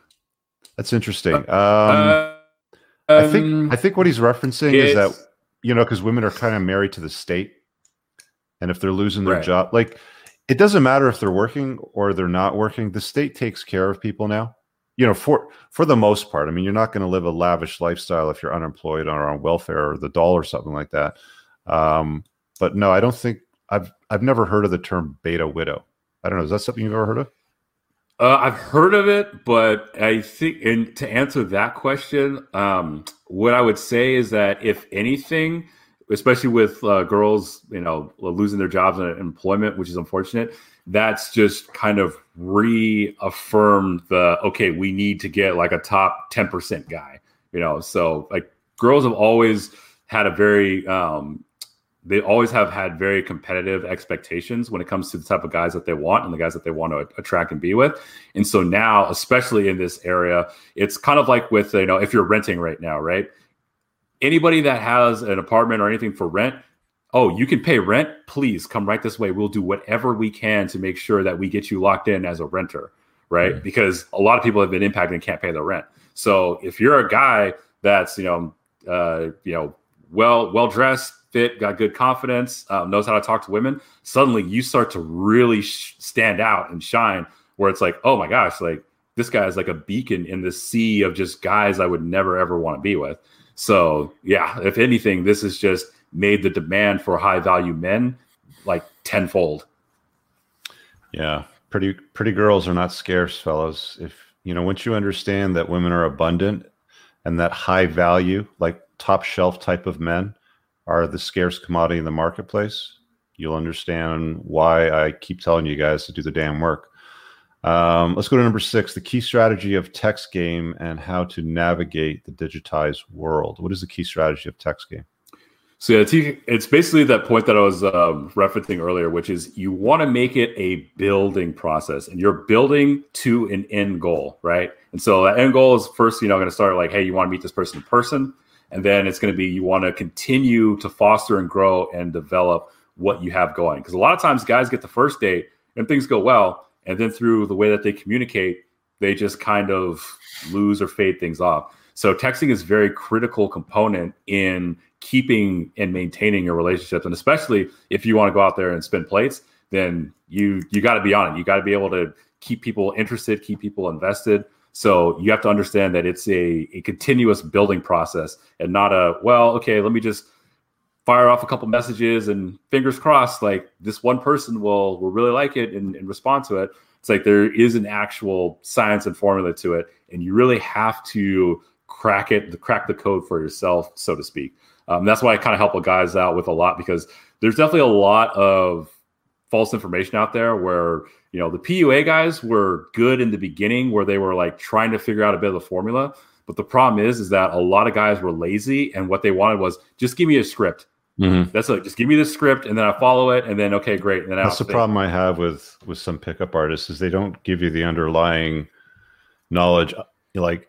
That's interesting. Uh, I think what he's referencing is that, it's because women are kind of married to the state, and if they're losing their right. job, like it doesn't matter if they're working or they're not working. The state takes care of people now. For the most part. I mean, you're not going to live a lavish lifestyle if you're unemployed or on welfare or the dole or something like that. But no, I don't think I've never heard of the term beta widow. I don't know. Is that something you've ever heard of? I've heard of it, but I think, and to answer that question, what I would say is that if anything, especially with girls, losing their jobs and employment, which is unfortunate, that's just kind of reaffirmed okay, we need to get like a top 10% guy, so like girls have always had they always have had very competitive expectations when it comes to the type of guys that they want and the guys that they want to attract and be with. And so now, especially in this area, it's kind of like with, if you're renting right now, right? Anybody that has an apartment or anything for rent, oh, you can pay rent, please come right this way. We'll do whatever we can to make sure that we get you locked in as a renter, right? Mm-hmm. Because a lot of people have been impacted and can't pay their rent. So if you're a guy that's, well dressed, fit, got good confidence, knows how to talk to women, suddenly you start to really stand out and shine, where it's like, oh my gosh, like this guy is like a beacon in the sea of just guys I would never, ever want to be with. So yeah, if anything, this has just made the demand for high value men like tenfold. Yeah. Pretty girls are not scarce, fellows. If, once you understand that women are abundant and that high value, like top shelf type of men are the scarce commodity in the marketplace, you'll understand why I keep telling you guys to do the damn work. Let's go to number 6, the key strategy of text game and how to navigate the digitized world. What is the key strategy of text game? So yeah, it's basically that point that I was referencing earlier, which is you want to make it a building process, and you're building to an end goal, right? And so that end goal is first, going to start like, hey, you want to meet this person in person. And then it's going to be, you want to continue to foster and grow and develop what you have going. Because a lot of times guys get the first date and things go well. And then through the way that they communicate, they just kind of lose or fade things off. So texting is a very critical component in keeping and maintaining your relationships. And especially if you want to go out there and spin plates, then you got to be on it. You got to be able to keep people interested, keep people invested. So you have to understand that it's a continuous building process and not okay, let me just fire off a couple messages and fingers crossed, like this one person will really like it and respond to it. It's like there is an actual science and formula to it, and you really have to crack the code for yourself, so to speak. That's why I kind of help guys out with a lot, because there's definitely a lot of false information out there where, the PUA guys were good in the beginning, where they were like trying to figure out a bit of the formula. But the problem is that a lot of guys were lazy, and what they wanted was just give me a script. Mm-hmm. That's like, just give me the script and then I follow it, and then, okay, great. And then that's the problem I have with some pickup artists, is they don't give you the underlying knowledge. Like,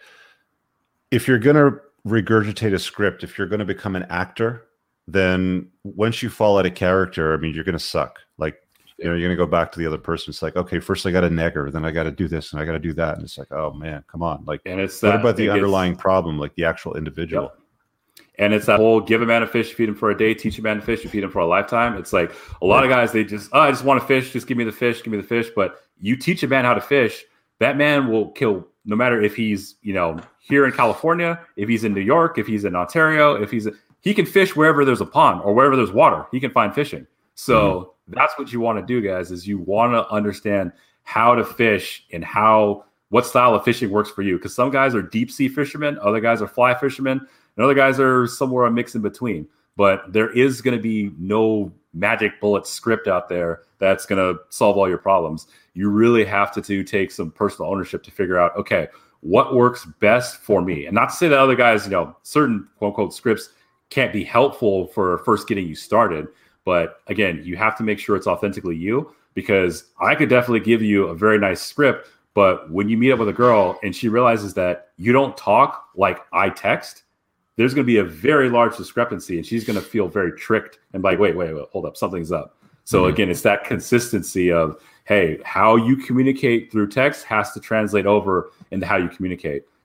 if you're going to regurgitate a script, if you're going to become an actor, then once you fall out of character, I mean, you're going to suck. Like, you're going to go back to the other person. It's like, okay, first I got a nigger, then I got to do this and I got to do that. And it's like, oh man, come on. Like, and it's what about the underlying problem, like the actual individual? Yep. And it's that whole give a man a fish, feed him for a day, teach a man to fish, you feed him for a lifetime. It's like a lot of guys, they just, I just want to fish. Just give me the fish, give me the fish. But you teach a man how to fish, that man will kill, no matter if he's, here in California, if he's in New York, if he's in Ontario, he can fish wherever there's a pond or wherever there's water, he can find fishing. So that's what you want to do, guys, is you want to understand how to fish and what style of fishing works for you. Because some guys are deep sea fishermen, other guys are fly fishermen, and other guys are somewhere a mix in between. But there is going to be no magic bullet script out there that's going to solve all your problems. You really have to take some personal ownership to figure out, okay, what works best for me? And not to say that other guys, certain quote unquote scripts can't be helpful for first getting you started. But again, you have to make sure it's authentically you, because I could definitely give you a very nice script, but when you meet up with a girl and she realizes that you don't talk like I text, there's going to be a very large discrepancy, and she's going to feel very tricked and like, wait, hold up, something's up. So again, it's that consistency of, hey, how you communicate through text has to translate over into how you communicate.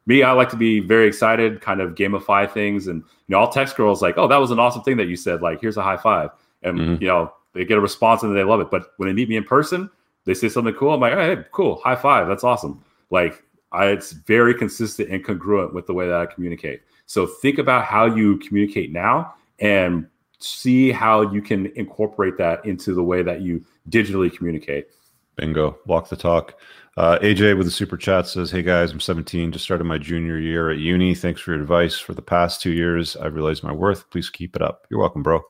me, I like to be very excited, kind of gamify things. And, I'll text girls like, oh, that was an awesome thing that you said. Like, here's a high five. And, they get a response and they love it. But when they meet me in person, they say something cool. I'm like, hey, cool. High five. That's awesome. Like, it's very consistent and congruent with the way that I communicate. So think about how you communicate now and see how you can incorporate that into the way that you digitally communicate. Bingo. Walk the talk. AJ with the super chat says, hey guys, I'm 17, just started my junior year at uni. Thanks for your advice. For the past 2 years, I've realized my worth. Please keep it up. You're welcome, bro.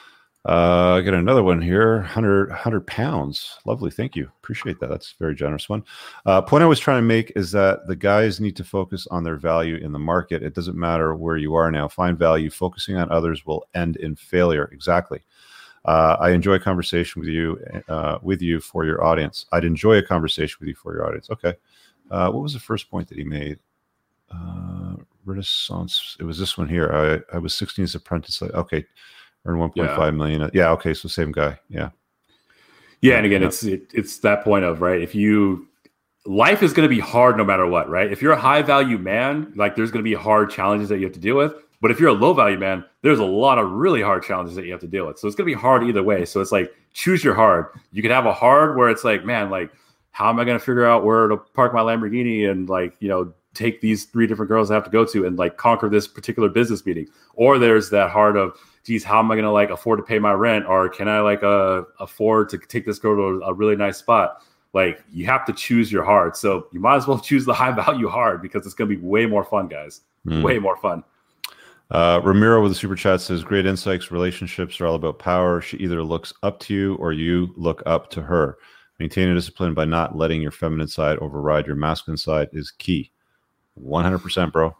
I got another one here. 100 pounds. Lovely. Thank you. Appreciate that. That's a very generous one. Point I was trying to make is that the guys need to focus on their value in the market. It doesn't matter where you are now. Find value. Focusing on others will end in failure. Exactly. I enjoy a conversation with you for your audience. I'd enjoy a conversation with you for your audience. Okay. What was the first point that he made? Renaissance. It was this one here. I was 16 as apprentice. Okay. Earn 1.5 million. Yeah. Okay. So same guy. Yeah. Yeah. And again, it's that point of, right. Life is going to be hard no matter what, right? If you're a high value man, like there's going to be hard challenges that you have to deal with. But if you're a low value man, there's a lot of really hard challenges that you have to deal with. So it's going to be hard either way. So it's like, choose your hard. You could have a hard where it's like, man, like, how am I going to figure out where to park my Lamborghini and like, take these 3 different girls I have to go to and like conquer this particular business meeting? Or there's that hard of, geez, how am I going to like afford to pay my rent? Or can I like afford to take this girl to a really nice spot? Like, you have to choose your hard. So you might as well choose the high value hard because it's going to be way more fun, guys. Way more fun. Ramiro with the super chat says, great insights. Relationships are all about power. She either looks up to you or you look up to her. Maintaining discipline by not letting your feminine side override your masculine side is key. 100%, bro.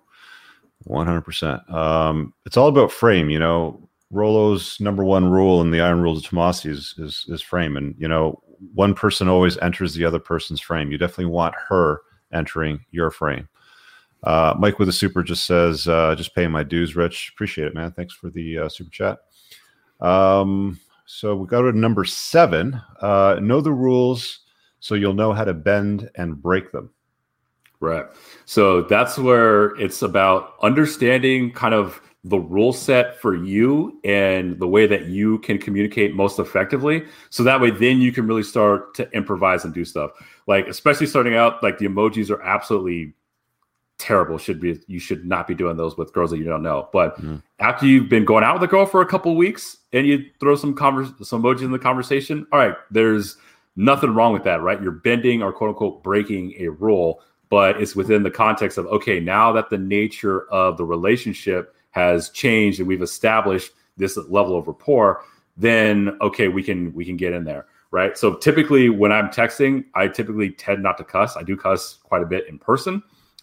100%. It's all about frame. Rollo's number one rule in the Iron Rules of Tomasi is frame. And, one person always enters the other person's frame. You definitely want her entering your frame. Mike with a super just says, just paying my dues, Rich. Appreciate it, man. Thanks for the super chat. So we go to number 7. Know the rules so you'll know how to bend and break them. Right. So that's where it's about understanding kind of the rule set for you and the way that you can communicate most effectively. So that way, then you can really start to improvise and do stuff. Like, especially starting out, like the emojis are absolutely terrible. You should not be doing those with girls that you don't know. But after you've been going out with a girl for a couple of weeks and you throw some emojis in the conversation, all right, there's nothing wrong with that, right? You're bending or quote unquote breaking a rule, but it's within the context of, okay, now that the nature of the relationship has changed and we've established this level of rapport, then okay, we can get in there, right? So typically when I'm texting, I typically tend not to cuss. I do cuss quite a bit in person.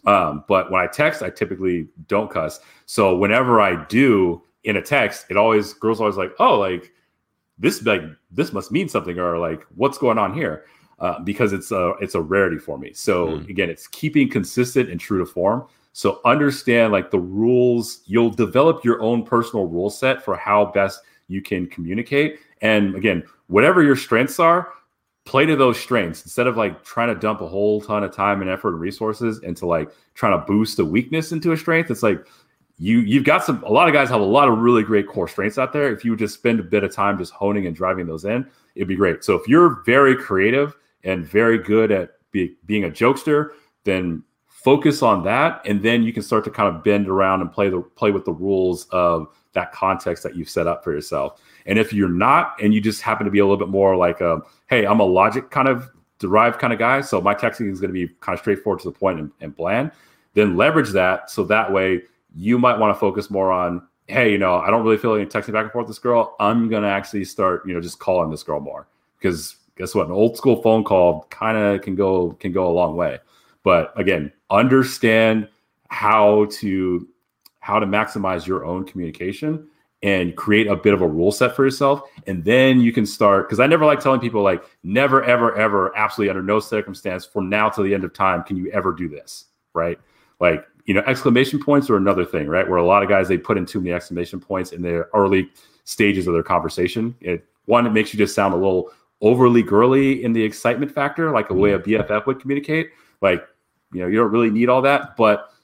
But when I text, I typically don't cuss. So whenever I do in a text, girls always like, oh, like this must mean something, or like, what's going on here? Because it's a rarity for me. So again, it's keeping consistent and true to form. So understand like the rules. You'll develop your own personal rule set for how best you can communicate. And again, whatever your strengths are, play to those strengths instead of like trying to dump a whole ton of time and effort and resources into like trying to boost a weakness into a strength. It's like you've got a lot of guys have a lot of really great core strengths out there. If you would just spend a bit of time just honing and driving those in, it'd be great. So if you're very creative and very good at being a jokester, then focus on that. And then you can start to kind of bend around and play with the rules of that context that you've set up for yourself. And if you're not, and you just happen to be a little bit more like, hey, I'm a logic kind of derived kind of guy, so my texting is going to be kind of straightforward to the point and bland, then leverage that. So that way you might want to focus more on, hey, I don't really feel like texting back and forth with this girl. I'm going to actually start, just calling this girl more, because guess what? An old school phone call kind of can go a long way. But again, understand how to maximize your own communication and create a bit of a rule set for yourself. And then you can start, because I never like telling people like, never, ever, ever, absolutely under no circumstance from now till the end of time can you ever do this, right? Like, exclamation points are another thing, right? Where a lot of guys, they put in too many exclamation points in their early stages of their conversation. It makes you just sound a little overly girly in the excitement factor, like a way a BFF would communicate. Like, you don't really need all that, but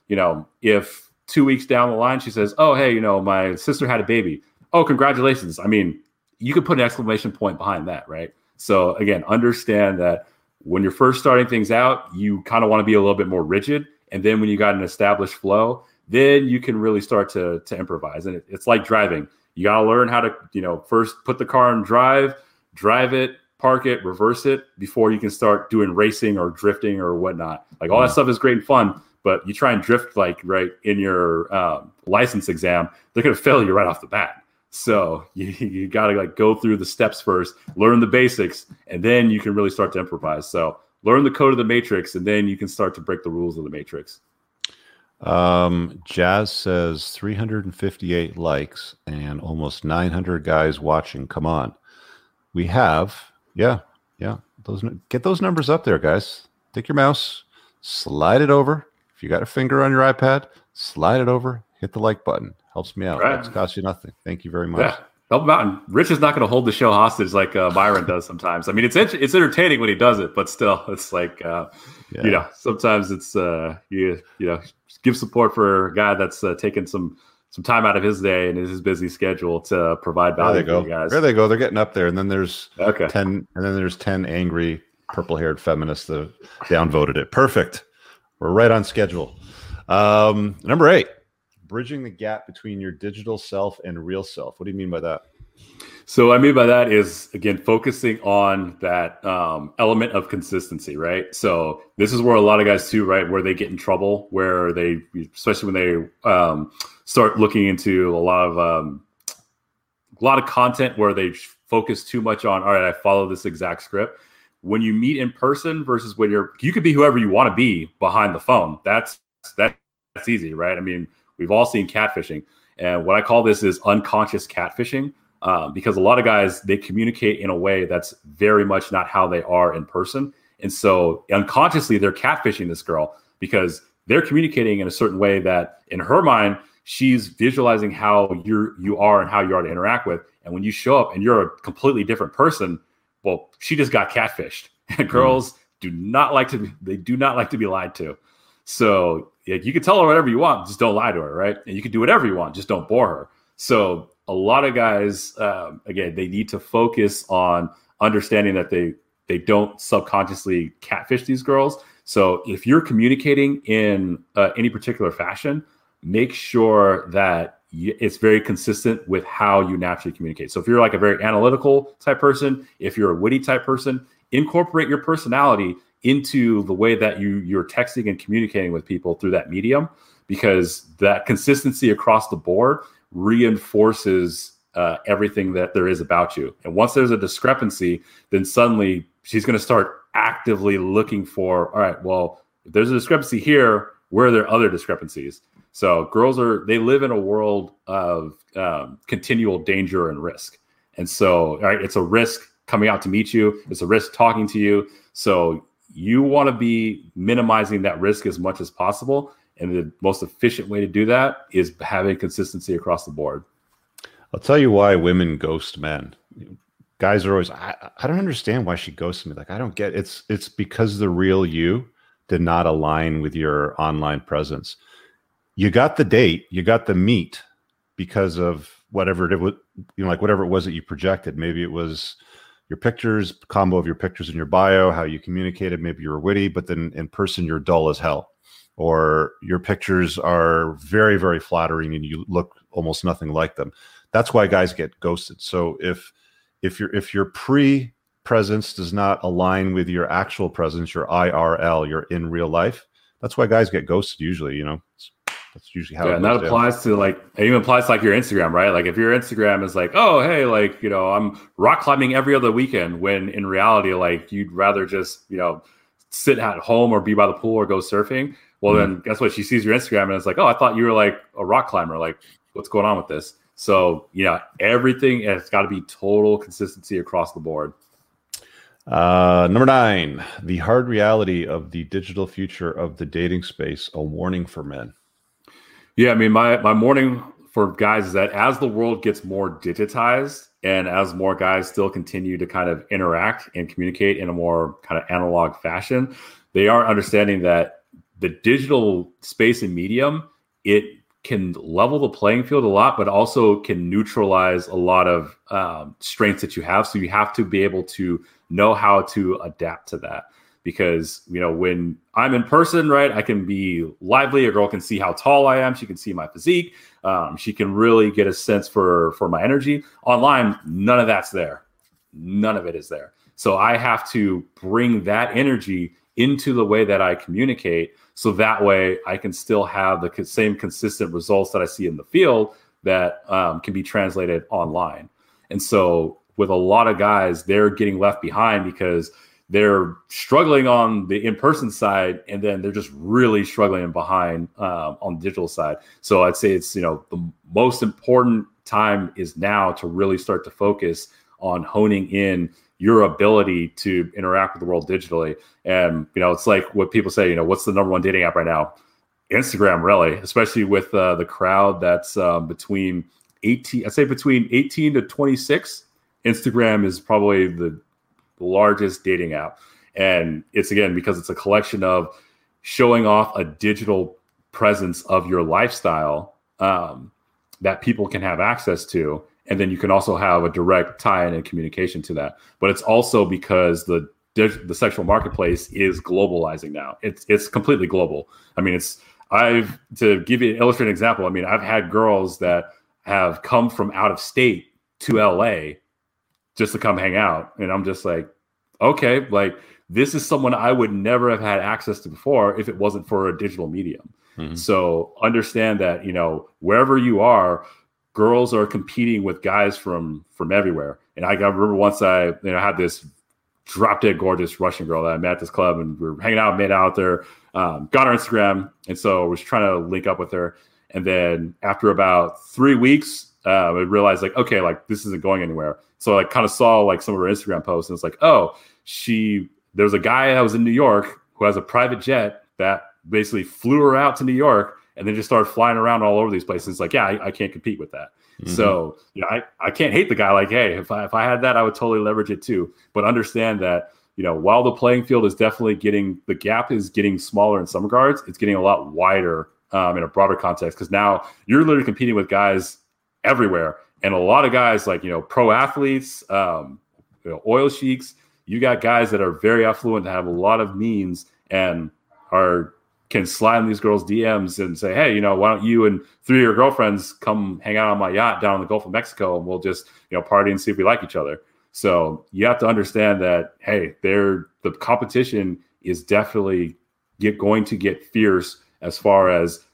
if 2 weeks down the line she says, oh, hey, my sister had a baby. Oh, congratulations. I mean, you could put an exclamation point behind that, right? So again, understand that when you're first starting things out, you kind of want to be a little bit more rigid. And then when you got an established flow, then you can really start to improvise. And it's like driving. You got to learn how to, first put the car in drive it, park it, reverse it before you can start doing racing or drifting or whatnot. Like all that stuff is great and fun, but you try and drift like right in your license exam, they're going to fail you right off the bat. So you got to like go through the steps first, learn the basics, and then you can really start to improvise. So learn the code of the matrix, and then you can start to break the rules of the matrix. Jazz says 358 likes and almost 900 guys watching. Come on. We have, yeah. Get those numbers up there, guys. Take your mouse, slide it over. If you got a finger on your iPad, slide it over, hit the like button. Helps me out. Right. It's cost you nothing. Thank you very much. Yeah. Help him out. And Rich is not going to hold the show hostage like Byron does sometimes. I mean, it's entertaining when he does it, but still, it's like, sometimes it's, give support for a guy that's taking some time out of his day and his busy schedule to provide value for you guys. There they go. They're getting up there. And then there's 10, and then there's 10 angry purple-haired feminists that downvoted it. Perfect. We're right on schedule. Number 8. Bridging the gap between your digital self and real self. What do you mean by that? So what I mean by that is, again, focusing on that element of consistency, right? So this is where a lot of guys too, right, where they get in trouble, where they, especially when they start looking into a lot of content where they focus too much on, all right, I follow this exact script. When you meet in person versus when you could be whoever you want to be behind the phone. That's easy, right? I mean, we've all seen catfishing. And what I call this is unconscious catfishing, because a lot of guys, they communicate in a way that's very much not how they are in person. And so unconsciously, they're catfishing this girl because they're communicating in a certain way that in her mind, she's visualizing how you are and how you are to interact with. And when you show up and you're a completely different person, well, she just got catfished. And girls do not like to be lied to. So you can tell her whatever you want, just don't lie to her, right? And you can do whatever you want, just don't bore her. So a lot of guys, again, they need to focus on understanding that they don't subconsciously catfish these girls. So if you're communicating in any particular fashion, make sure that it's very consistent with how you naturally communicate. So if you're like a very analytical type person, if you're a witty type person, incorporate your personality into the way that you're texting and communicating with people through that medium, because that consistency across the board reinforces everything that there is about you. And once there's a discrepancy, then suddenly she's going to start actively looking for, all right, well, if there's a discrepancy here, where are there other discrepancies? So girls they live in a world of continual danger and risk. And so, all right, it's a risk coming out to meet you. It's a risk talking to you. So you want to be minimizing that risk as much as possible. And the most efficient way to do that is having consistency across the board. I'll tell you why women ghost men. Guys are always, I don't understand why she ghosted me. Like, I don't get it. It's because the real you did not align with your online presence. You got the date, you got the meet because of whatever it was, like whatever it was that you projected. Maybe it was your pictures, combo of your pictures in your bio, how you communicated. Maybe you were witty, but then in person you're dull as hell, or your pictures are very, very flattering and you look almost nothing like them. That's why guys get ghosted. So if your pre-presence does not align with your actual presence, your IRL, your in real life, that's why guys get ghosted usually. That's usually how. Yeah, and that applies to it even applies to your Instagram, right? Like if your Instagram is like, oh, hey, I'm rock climbing every other weekend, when in reality, you'd rather just, sit at home or be by the pool or go surfing. Well, then guess what? She sees your Instagram and it's like, oh, I thought you were like a rock climber. Like, what's going on with this? So, everything, it's got to be total consistency across the board. Number 9, the hard reality of the digital future of the dating space, a warning for men. Yeah, I mean, my warning for guys is that as the world gets more digitized and as more guys still continue to kind of interact and communicate in a more kind of analog fashion, they are understanding that the digital space and medium, it can level the playing field a lot, but also can neutralize a lot of strengths that you have. So you have to be able to know how to adapt to that. Because, when I'm in person, right, I can be lively. A girl can see how tall I am. She can see my physique. She can really get a sense for my energy. Online, none of that's there. None of it is there. So I have to bring that energy into the way that I communicate. So that way I can still have the same consistent results that I see in the field that can be translated online. And so with a lot of guys, they're getting left behind because they're struggling on the in-person side, and then they're just really struggling behind on the digital side. So I'd say it's, the most important time is now to really start to focus on honing in your ability to interact with the world digitally. And, it's like what people say, what's the number one dating app right now? Instagram, really, especially with the crowd that's between 18 to 26. Instagram is probably the largest dating app. And it's, again, because it's a collection of showing off a digital presence of your lifestyle that people can have access to. And then you can also have a direct tie-in and communication to that. But it's also because the sexual marketplace is globalizing now. It's completely global. I mean, to give you an illustrative example, I've had girls that have come from out of state to LA just to come hang out. And I'm just like, okay, like this is someone I would never have had access to before if it wasn't for a digital medium. Mm-hmm. So understand that, wherever you are, girls are competing with guys from everywhere. And I remember once I had this drop dead gorgeous Russian girl that I met at this club, and we were hanging out, made out there, got her Instagram. And so I was trying to link up with her. And then after about 3 weeks, I realized like, okay, like this isn't going anywhere. So I kind of saw like some of her Instagram posts, and it's like, oh, there's a guy that was in New York who has a private jet that basically flew her out to New York and then just started flying around all over these places. It's like, yeah, I can't compete with that. Mm-hmm. So, I can't hate the guy. Like, hey, if I had that, I would totally leverage it too. But understand that, while the playing field is definitely the gap is getting smaller in some regards, it's getting a lot wider in a broader context. Because now you're literally competing with guys everywhere. And a lot of guys like, pro athletes, oil sheiks, you got guys that are very affluent, that have a lot of means and can slide in these girls' DMs and say, hey, why don't you and 3 of your girlfriends come hang out on my yacht down in the Gulf of Mexico, and we'll just, party and see if we like each other. So you have to understand that, hey, the competition is definitely going to get fierce as far as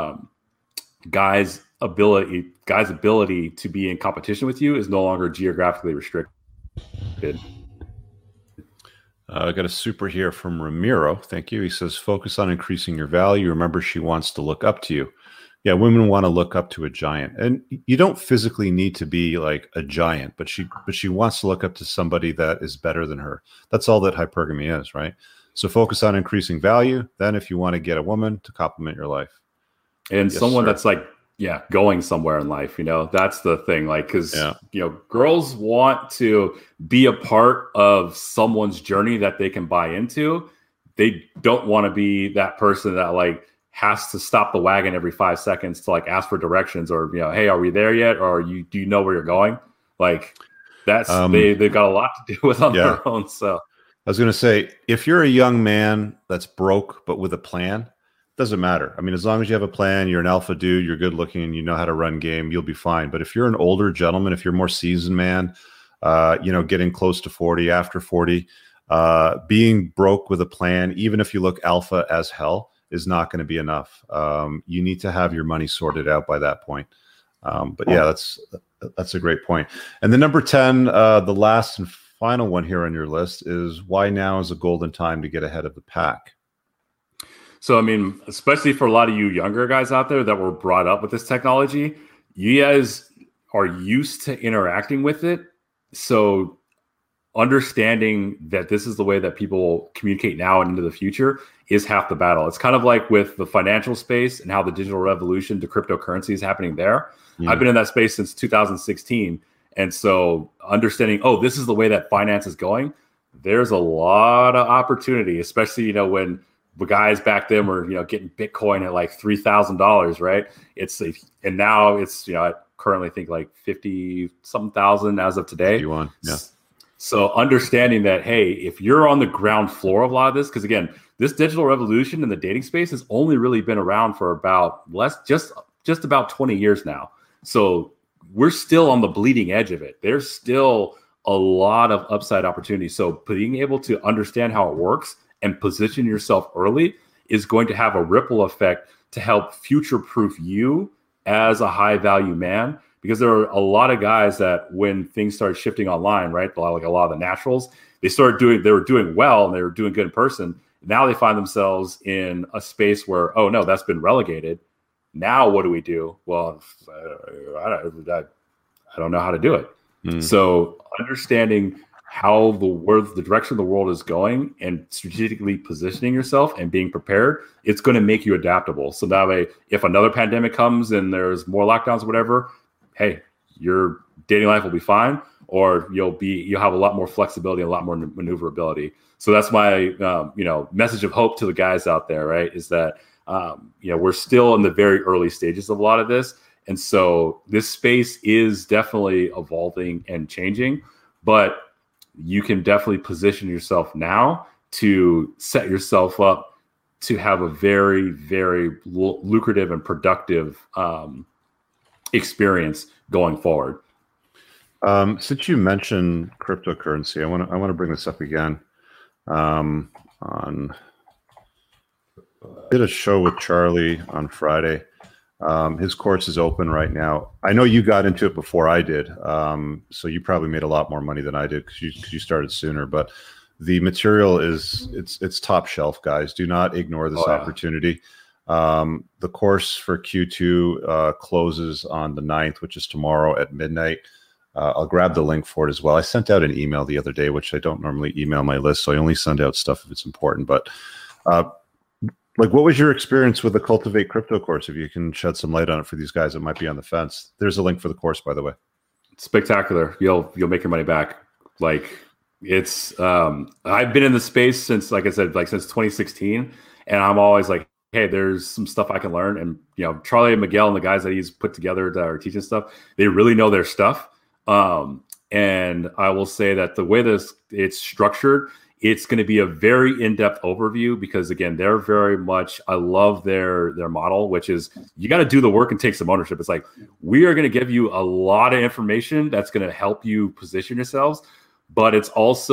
guys' ability to be in competition with you is no longer geographically restricted. I got a super here from Ramiro. Thank you. He says, focus on increasing your value. Remember, she wants to look up to you. Yeah, women want to look up to a giant. And you don't physically need to be like a giant, but she wants to look up to somebody that is better than her. That's all that hypergamy is, right? So focus on increasing value. Then if you want to get a woman to complement your life. And yes, someone that's like, going somewhere in life, that's the thing. Like, because, girls want to be a part of someone's journey that they can buy into. They don't want to be that person that like has to stop the wagon every 5 seconds to like ask for directions or, hey, are we there yet? Or do you know where you're going? Like that's, they've got a lot to do with on their own. So I was going to say, if you're a young man that's broke, but with a plan, doesn't matter. As long as you have a plan, you're an alpha dude, you're good looking, you know how to run game, you'll be fine. But if you're an older gentleman, if you're more seasoned man, getting close to 40, after 40, being broke with a plan, even if you look alpha as hell, is not going to be enough. You need to have your money sorted out by that point. But yeah, that's a great point. And the number 10, the last and final one here on your list is why now is a golden time to get ahead of the pack. So, especially for a lot of you younger guys out there that were brought up with this technology, you guys are used to interacting with it. So understanding that this is the way that people communicate now and into the future is half the battle. It's kind of like with the financial space and how the digital revolution to cryptocurrency is happening there. Mm. I've been in that space since 2016. And so understanding, this is the way that finance is going, there's a lot of opportunity, especially, when the guys back then were, getting Bitcoin at like $3,000, right? And now it's, I currently think like 50 something thousand as of today. Yeah. So understanding that, hey, if you're on the ground floor of a lot of this, because again, this digital revolution in the dating space has only really been around for about just about 20 years now. So we're still on the bleeding edge of it. There's still a lot of upside opportunity. So being able to understand how it works and position yourself early is going to have a ripple effect to help future-proof you as a high-value man. Because there are a lot of guys that when things started shifting online, right, like a lot of the naturals, they were doing well and they were doing good in person. Now they find themselves in a space where, oh no, that's been relegated. Now what do we do? Well, I don't know how to do it. So understanding how the direction of the world is going and strategically positioning yourself and being prepared, it's going to make you adaptable. So that way, if another pandemic comes and there's more lockdowns or whatever, hey, your dating life will be fine, or you'll have a lot more flexibility and a lot more maneuverability. So that's my message of hope to the guys out there, right? Is that we're still in the very early stages of a lot of this. And so this space is definitely evolving and changing, but you can definitely position yourself now to set yourself up to have a very, very lucrative and productive experience going forward. Since you mentioned cryptocurrency, I want to bring this up again. I did a show with Charlie on Friday. His course is open right now. I know you got into it before I did, so you probably made a lot more money than I did because you started sooner. But the material it's top shelf, guys. Do not ignore this opportunity. The course for Q2 closes on the 9th, which is tomorrow at midnight. I'll grab the link for it as well. I sent out an email the other day, which I don't normally email my list, so I only send out stuff if it's important. But what was your experience with the Cultivate Crypto course? If you can shed some light on it for these guys that might be on the fence. There's a link for the course, by the way. Spectacular. You'll make your money back. Like it's I've been in the space since, like I said, since 2016, and I'm always like, hey, there's some stuff I can learn. And Charlie and Miguel and the guys that he's put together that are teaching stuff, they really know their stuff. And I will say that the way it's structured, it's going to be a very in-depth overview because, again, they're very much, I love their model, which is you got to do the work and take some ownership. It's like, we are going to give you a lot of information that's going to help you position yourselves, but it's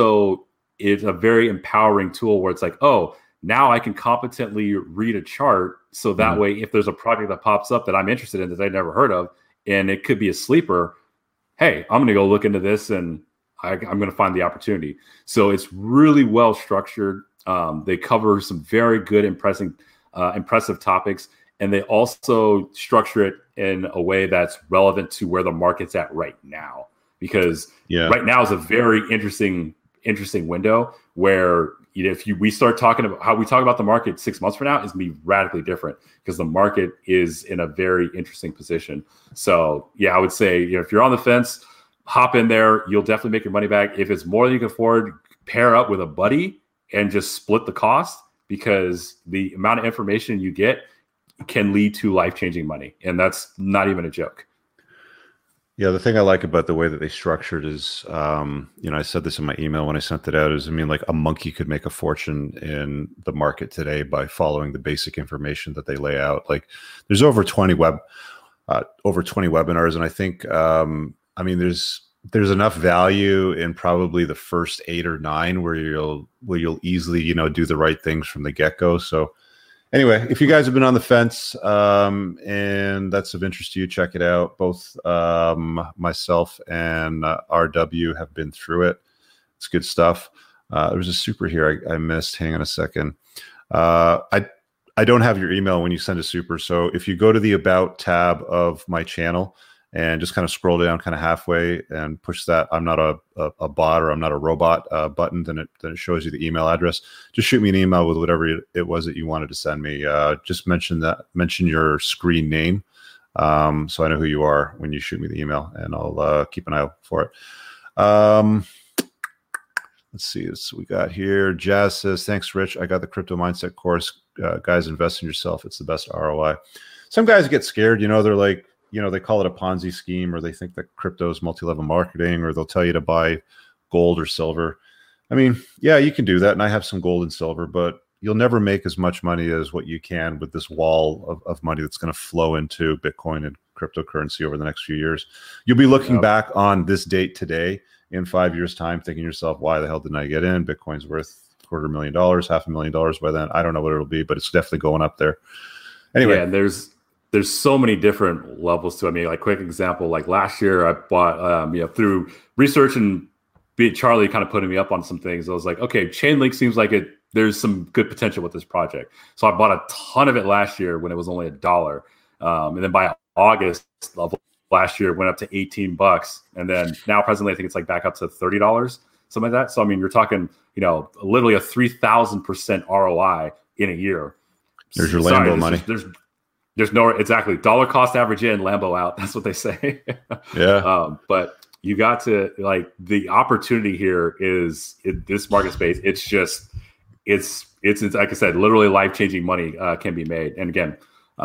a very empowering tool where it's like, oh, now I can competently read a chart. So that way, if there's a project that pops up that I'm interested in that I've never heard of, and it could be a sleeper, hey, I'm going to go look into this and I'm going to find the opportunity. So it's really well structured. They cover some very good, impressive topics, and they also structure it in a way that's relevant to where the market's at right now. Because right now is a very interesting window where if we start talking about how we talk about the market 6 months from now, is going to be radically different because the market is in a very interesting position. So I would say, if you're on the fence, hop in there. You'll definitely make your money back. If it's more than you can afford, pair up with a buddy and just split the cost, because the amount of information you get can lead to life-changing money. And that's not even a joke. Yeah, the thing I like about the way that they structured is, I said this in my email when I sent it out, is, like a monkey could make a fortune in the market today by following the basic information that they lay out. Like there's over 20 webinars. And I think, there's enough value in probably the first 8 or 9 where you'll easily, do the right things from the get-go. So anyway, if you guys have been on the fence and that's of interest to you, check it out. Both myself and RW have been through it. It's good stuff. There was a super here I missed. Hang on a second. I don't have your email when you send a super. So if you go to the About tab of my channel and just kind of scroll down kind of halfway and push that "I'm not a bot" or "I'm not a robot" button, then it shows you the email address. Just shoot me an email with whatever it was that you wanted to send me. Just mention your screen name, so I know who you are when you shoot me the email, and I'll keep an eye out for it. Let's see. We got here. Jazz says, thanks, Rich. I got the crypto mindset course. Guys, invest in yourself. It's the best ROI. Some guys get scared. They're like, they call it a Ponzi scheme, or they think that crypto is multi-level marketing, or they'll tell you to buy gold or silver. I mean, yeah, you can do that. And I have some gold and silver, but you'll never make as much money as what you can with this wall of money that's going to flow into Bitcoin and cryptocurrency over the next few years. You'll be looking back on this date today in 5 years' time, thinking to yourself, why the hell didn't I get in? Bitcoin's worth $250,000, $500,000 by then. I don't know what it'll be, but it's definitely going up there. Anyway. Yeah, and there's so many different levels to it. I mean, like, quick example, like last year I bought, through research and Charlie kind of putting me up on some things. I was like, okay, Chainlink seems like there's some good potential with this project. So I bought a ton of it last year when it was only $1. And then by August of last year, it went up to $18. And then now presently, I think it's like back up to $30, something like that. So, I mean, you're talking, literally a 3,000% ROI in a year. There's your Lambo money. There's no, exactly. Dollar cost average in, Lambo out. That's what they say. Yeah. But you got to, like, the opportunity here is in this market space. It's just, it's like I said, literally life-changing money can be made. And again,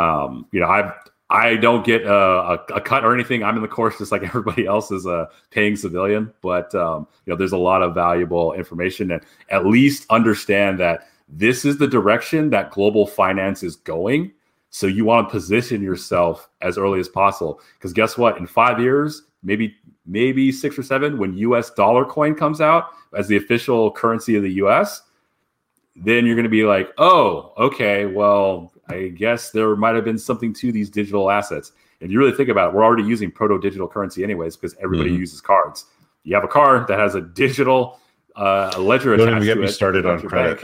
I don't get a cut or anything. I'm in the course just like everybody else is a paying civilian, but there's a lot of valuable information, and at least understand that this is the direction that global finance is going. So you want to position yourself as early as possible, because guess what? In 5 years, maybe 6 or 7, when US dollar coin comes out as the official currency of the US, then you're going to be like, oh, okay, well, I guess there might have been something to these digital assets. And you really think about it, we're already using proto-digital currency anyways, because everybody uses cards. You have a card that has a digital ledger attached to it. Don't even get me started on credit.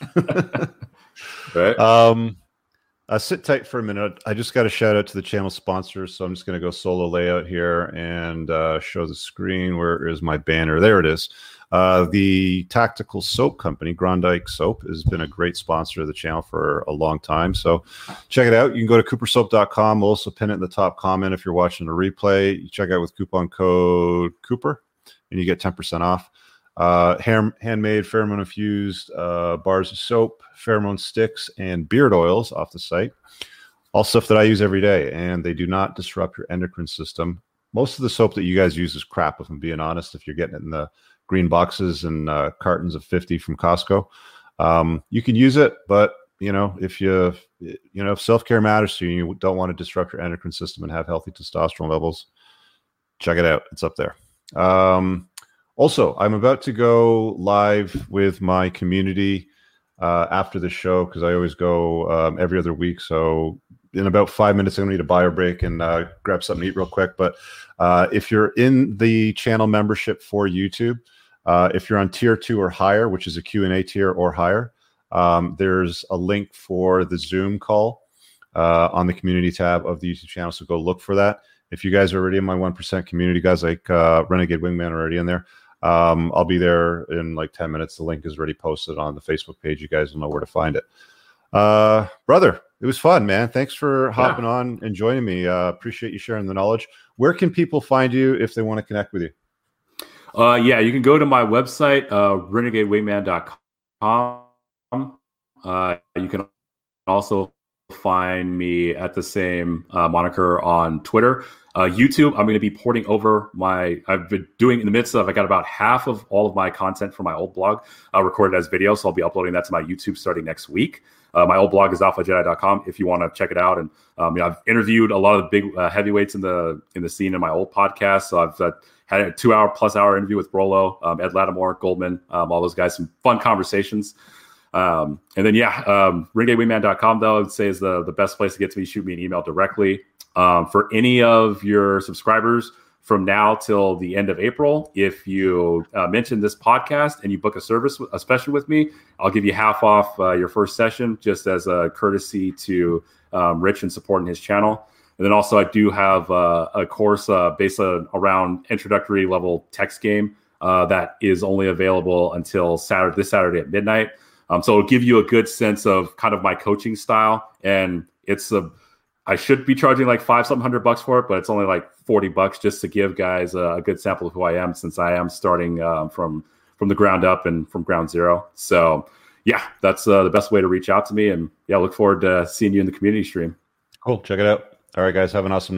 Right? Sit tight for a minute. I just got a shout out to the channel sponsors, so I'm just going to go solo layout here and show the screen. Where is my banner? There it is. The Tactical Soap Company, Grondike Soap, has been a great sponsor of the channel for a long time. So check it out. You can go to coopersoap.com. We'll also pin it in the top comment if you're watching a replay. You check out with coupon code Cooper, and you get 10% off. Handmade, pheromone infused bars of soap, pheromone sticks, and beard oils off the site. All stuff that I use every day, and they do not disrupt your endocrine system. Most of the soap that you guys use is crap, if I'm being honest, if you're getting it in the green boxes and cartons of 50 from Costco. You can use it, but if self-care matters to you, you don't want to disrupt your endocrine system and have healthy testosterone levels, check it out. It's up there. Also, I'm about to go live with my community after the show, because I always go every other week. So in about 5 minutes, I'm going to need a bio break and grab something to eat real quick. But if you're in the channel membership for YouTube, if you're on tier 2 or higher, which is a Q&A tier or higher, there's a link for the Zoom call on the community tab of the YouTube channel. So go look for that. If you guys are already in my 1% community, guys like Renegade Wingman are already in there. I'll be there in like 10 minutes. The link is already posted on the Facebook page. You guys will know where to find it. Brother, it was fun, man. Thanks for hopping on and joining me. Appreciate you sharing the knowledge. Where can people find you if they want to connect with you? You can go to my website, renegadewingman.com. You can also find me at the same moniker on Twitter. YouTube, I'm going to be porting over I've been doing in the midst of, I got about half of all of my content from my old blog recorded as video. So I'll be uploading that to my YouTube starting next week. My old blog is alphajedi.com if you want to check it out. And I've interviewed a lot of the big heavyweights in the scene in my old podcast. So I've had a 2-hour+ interview with Rolo, Ed Lattimore, Goldman, all those guys, some fun conversations. And then, renegadewingman.com, though, I would say is the best place to get to me. Shoot me an email directly. For any of your subscribers from now till the end of April, if you mention this podcast and you book a service, especially with me, I'll give you half off your first session, just as a courtesy to Rich and supporting his channel. And then also I do have a course based around introductory level text game that is only available until this Saturday at midnight. So it'll give you a good sense of kind of my coaching style. And I should be charging like $500 for it, but it's only like $40 just to give guys a good sample of who I am, since I am starting from the ground up and from ground zero. So yeah, that's the best way to reach out to me. And yeah, look forward to seeing you in the community stream. Cool. Check it out. All right, guys, have an awesome night.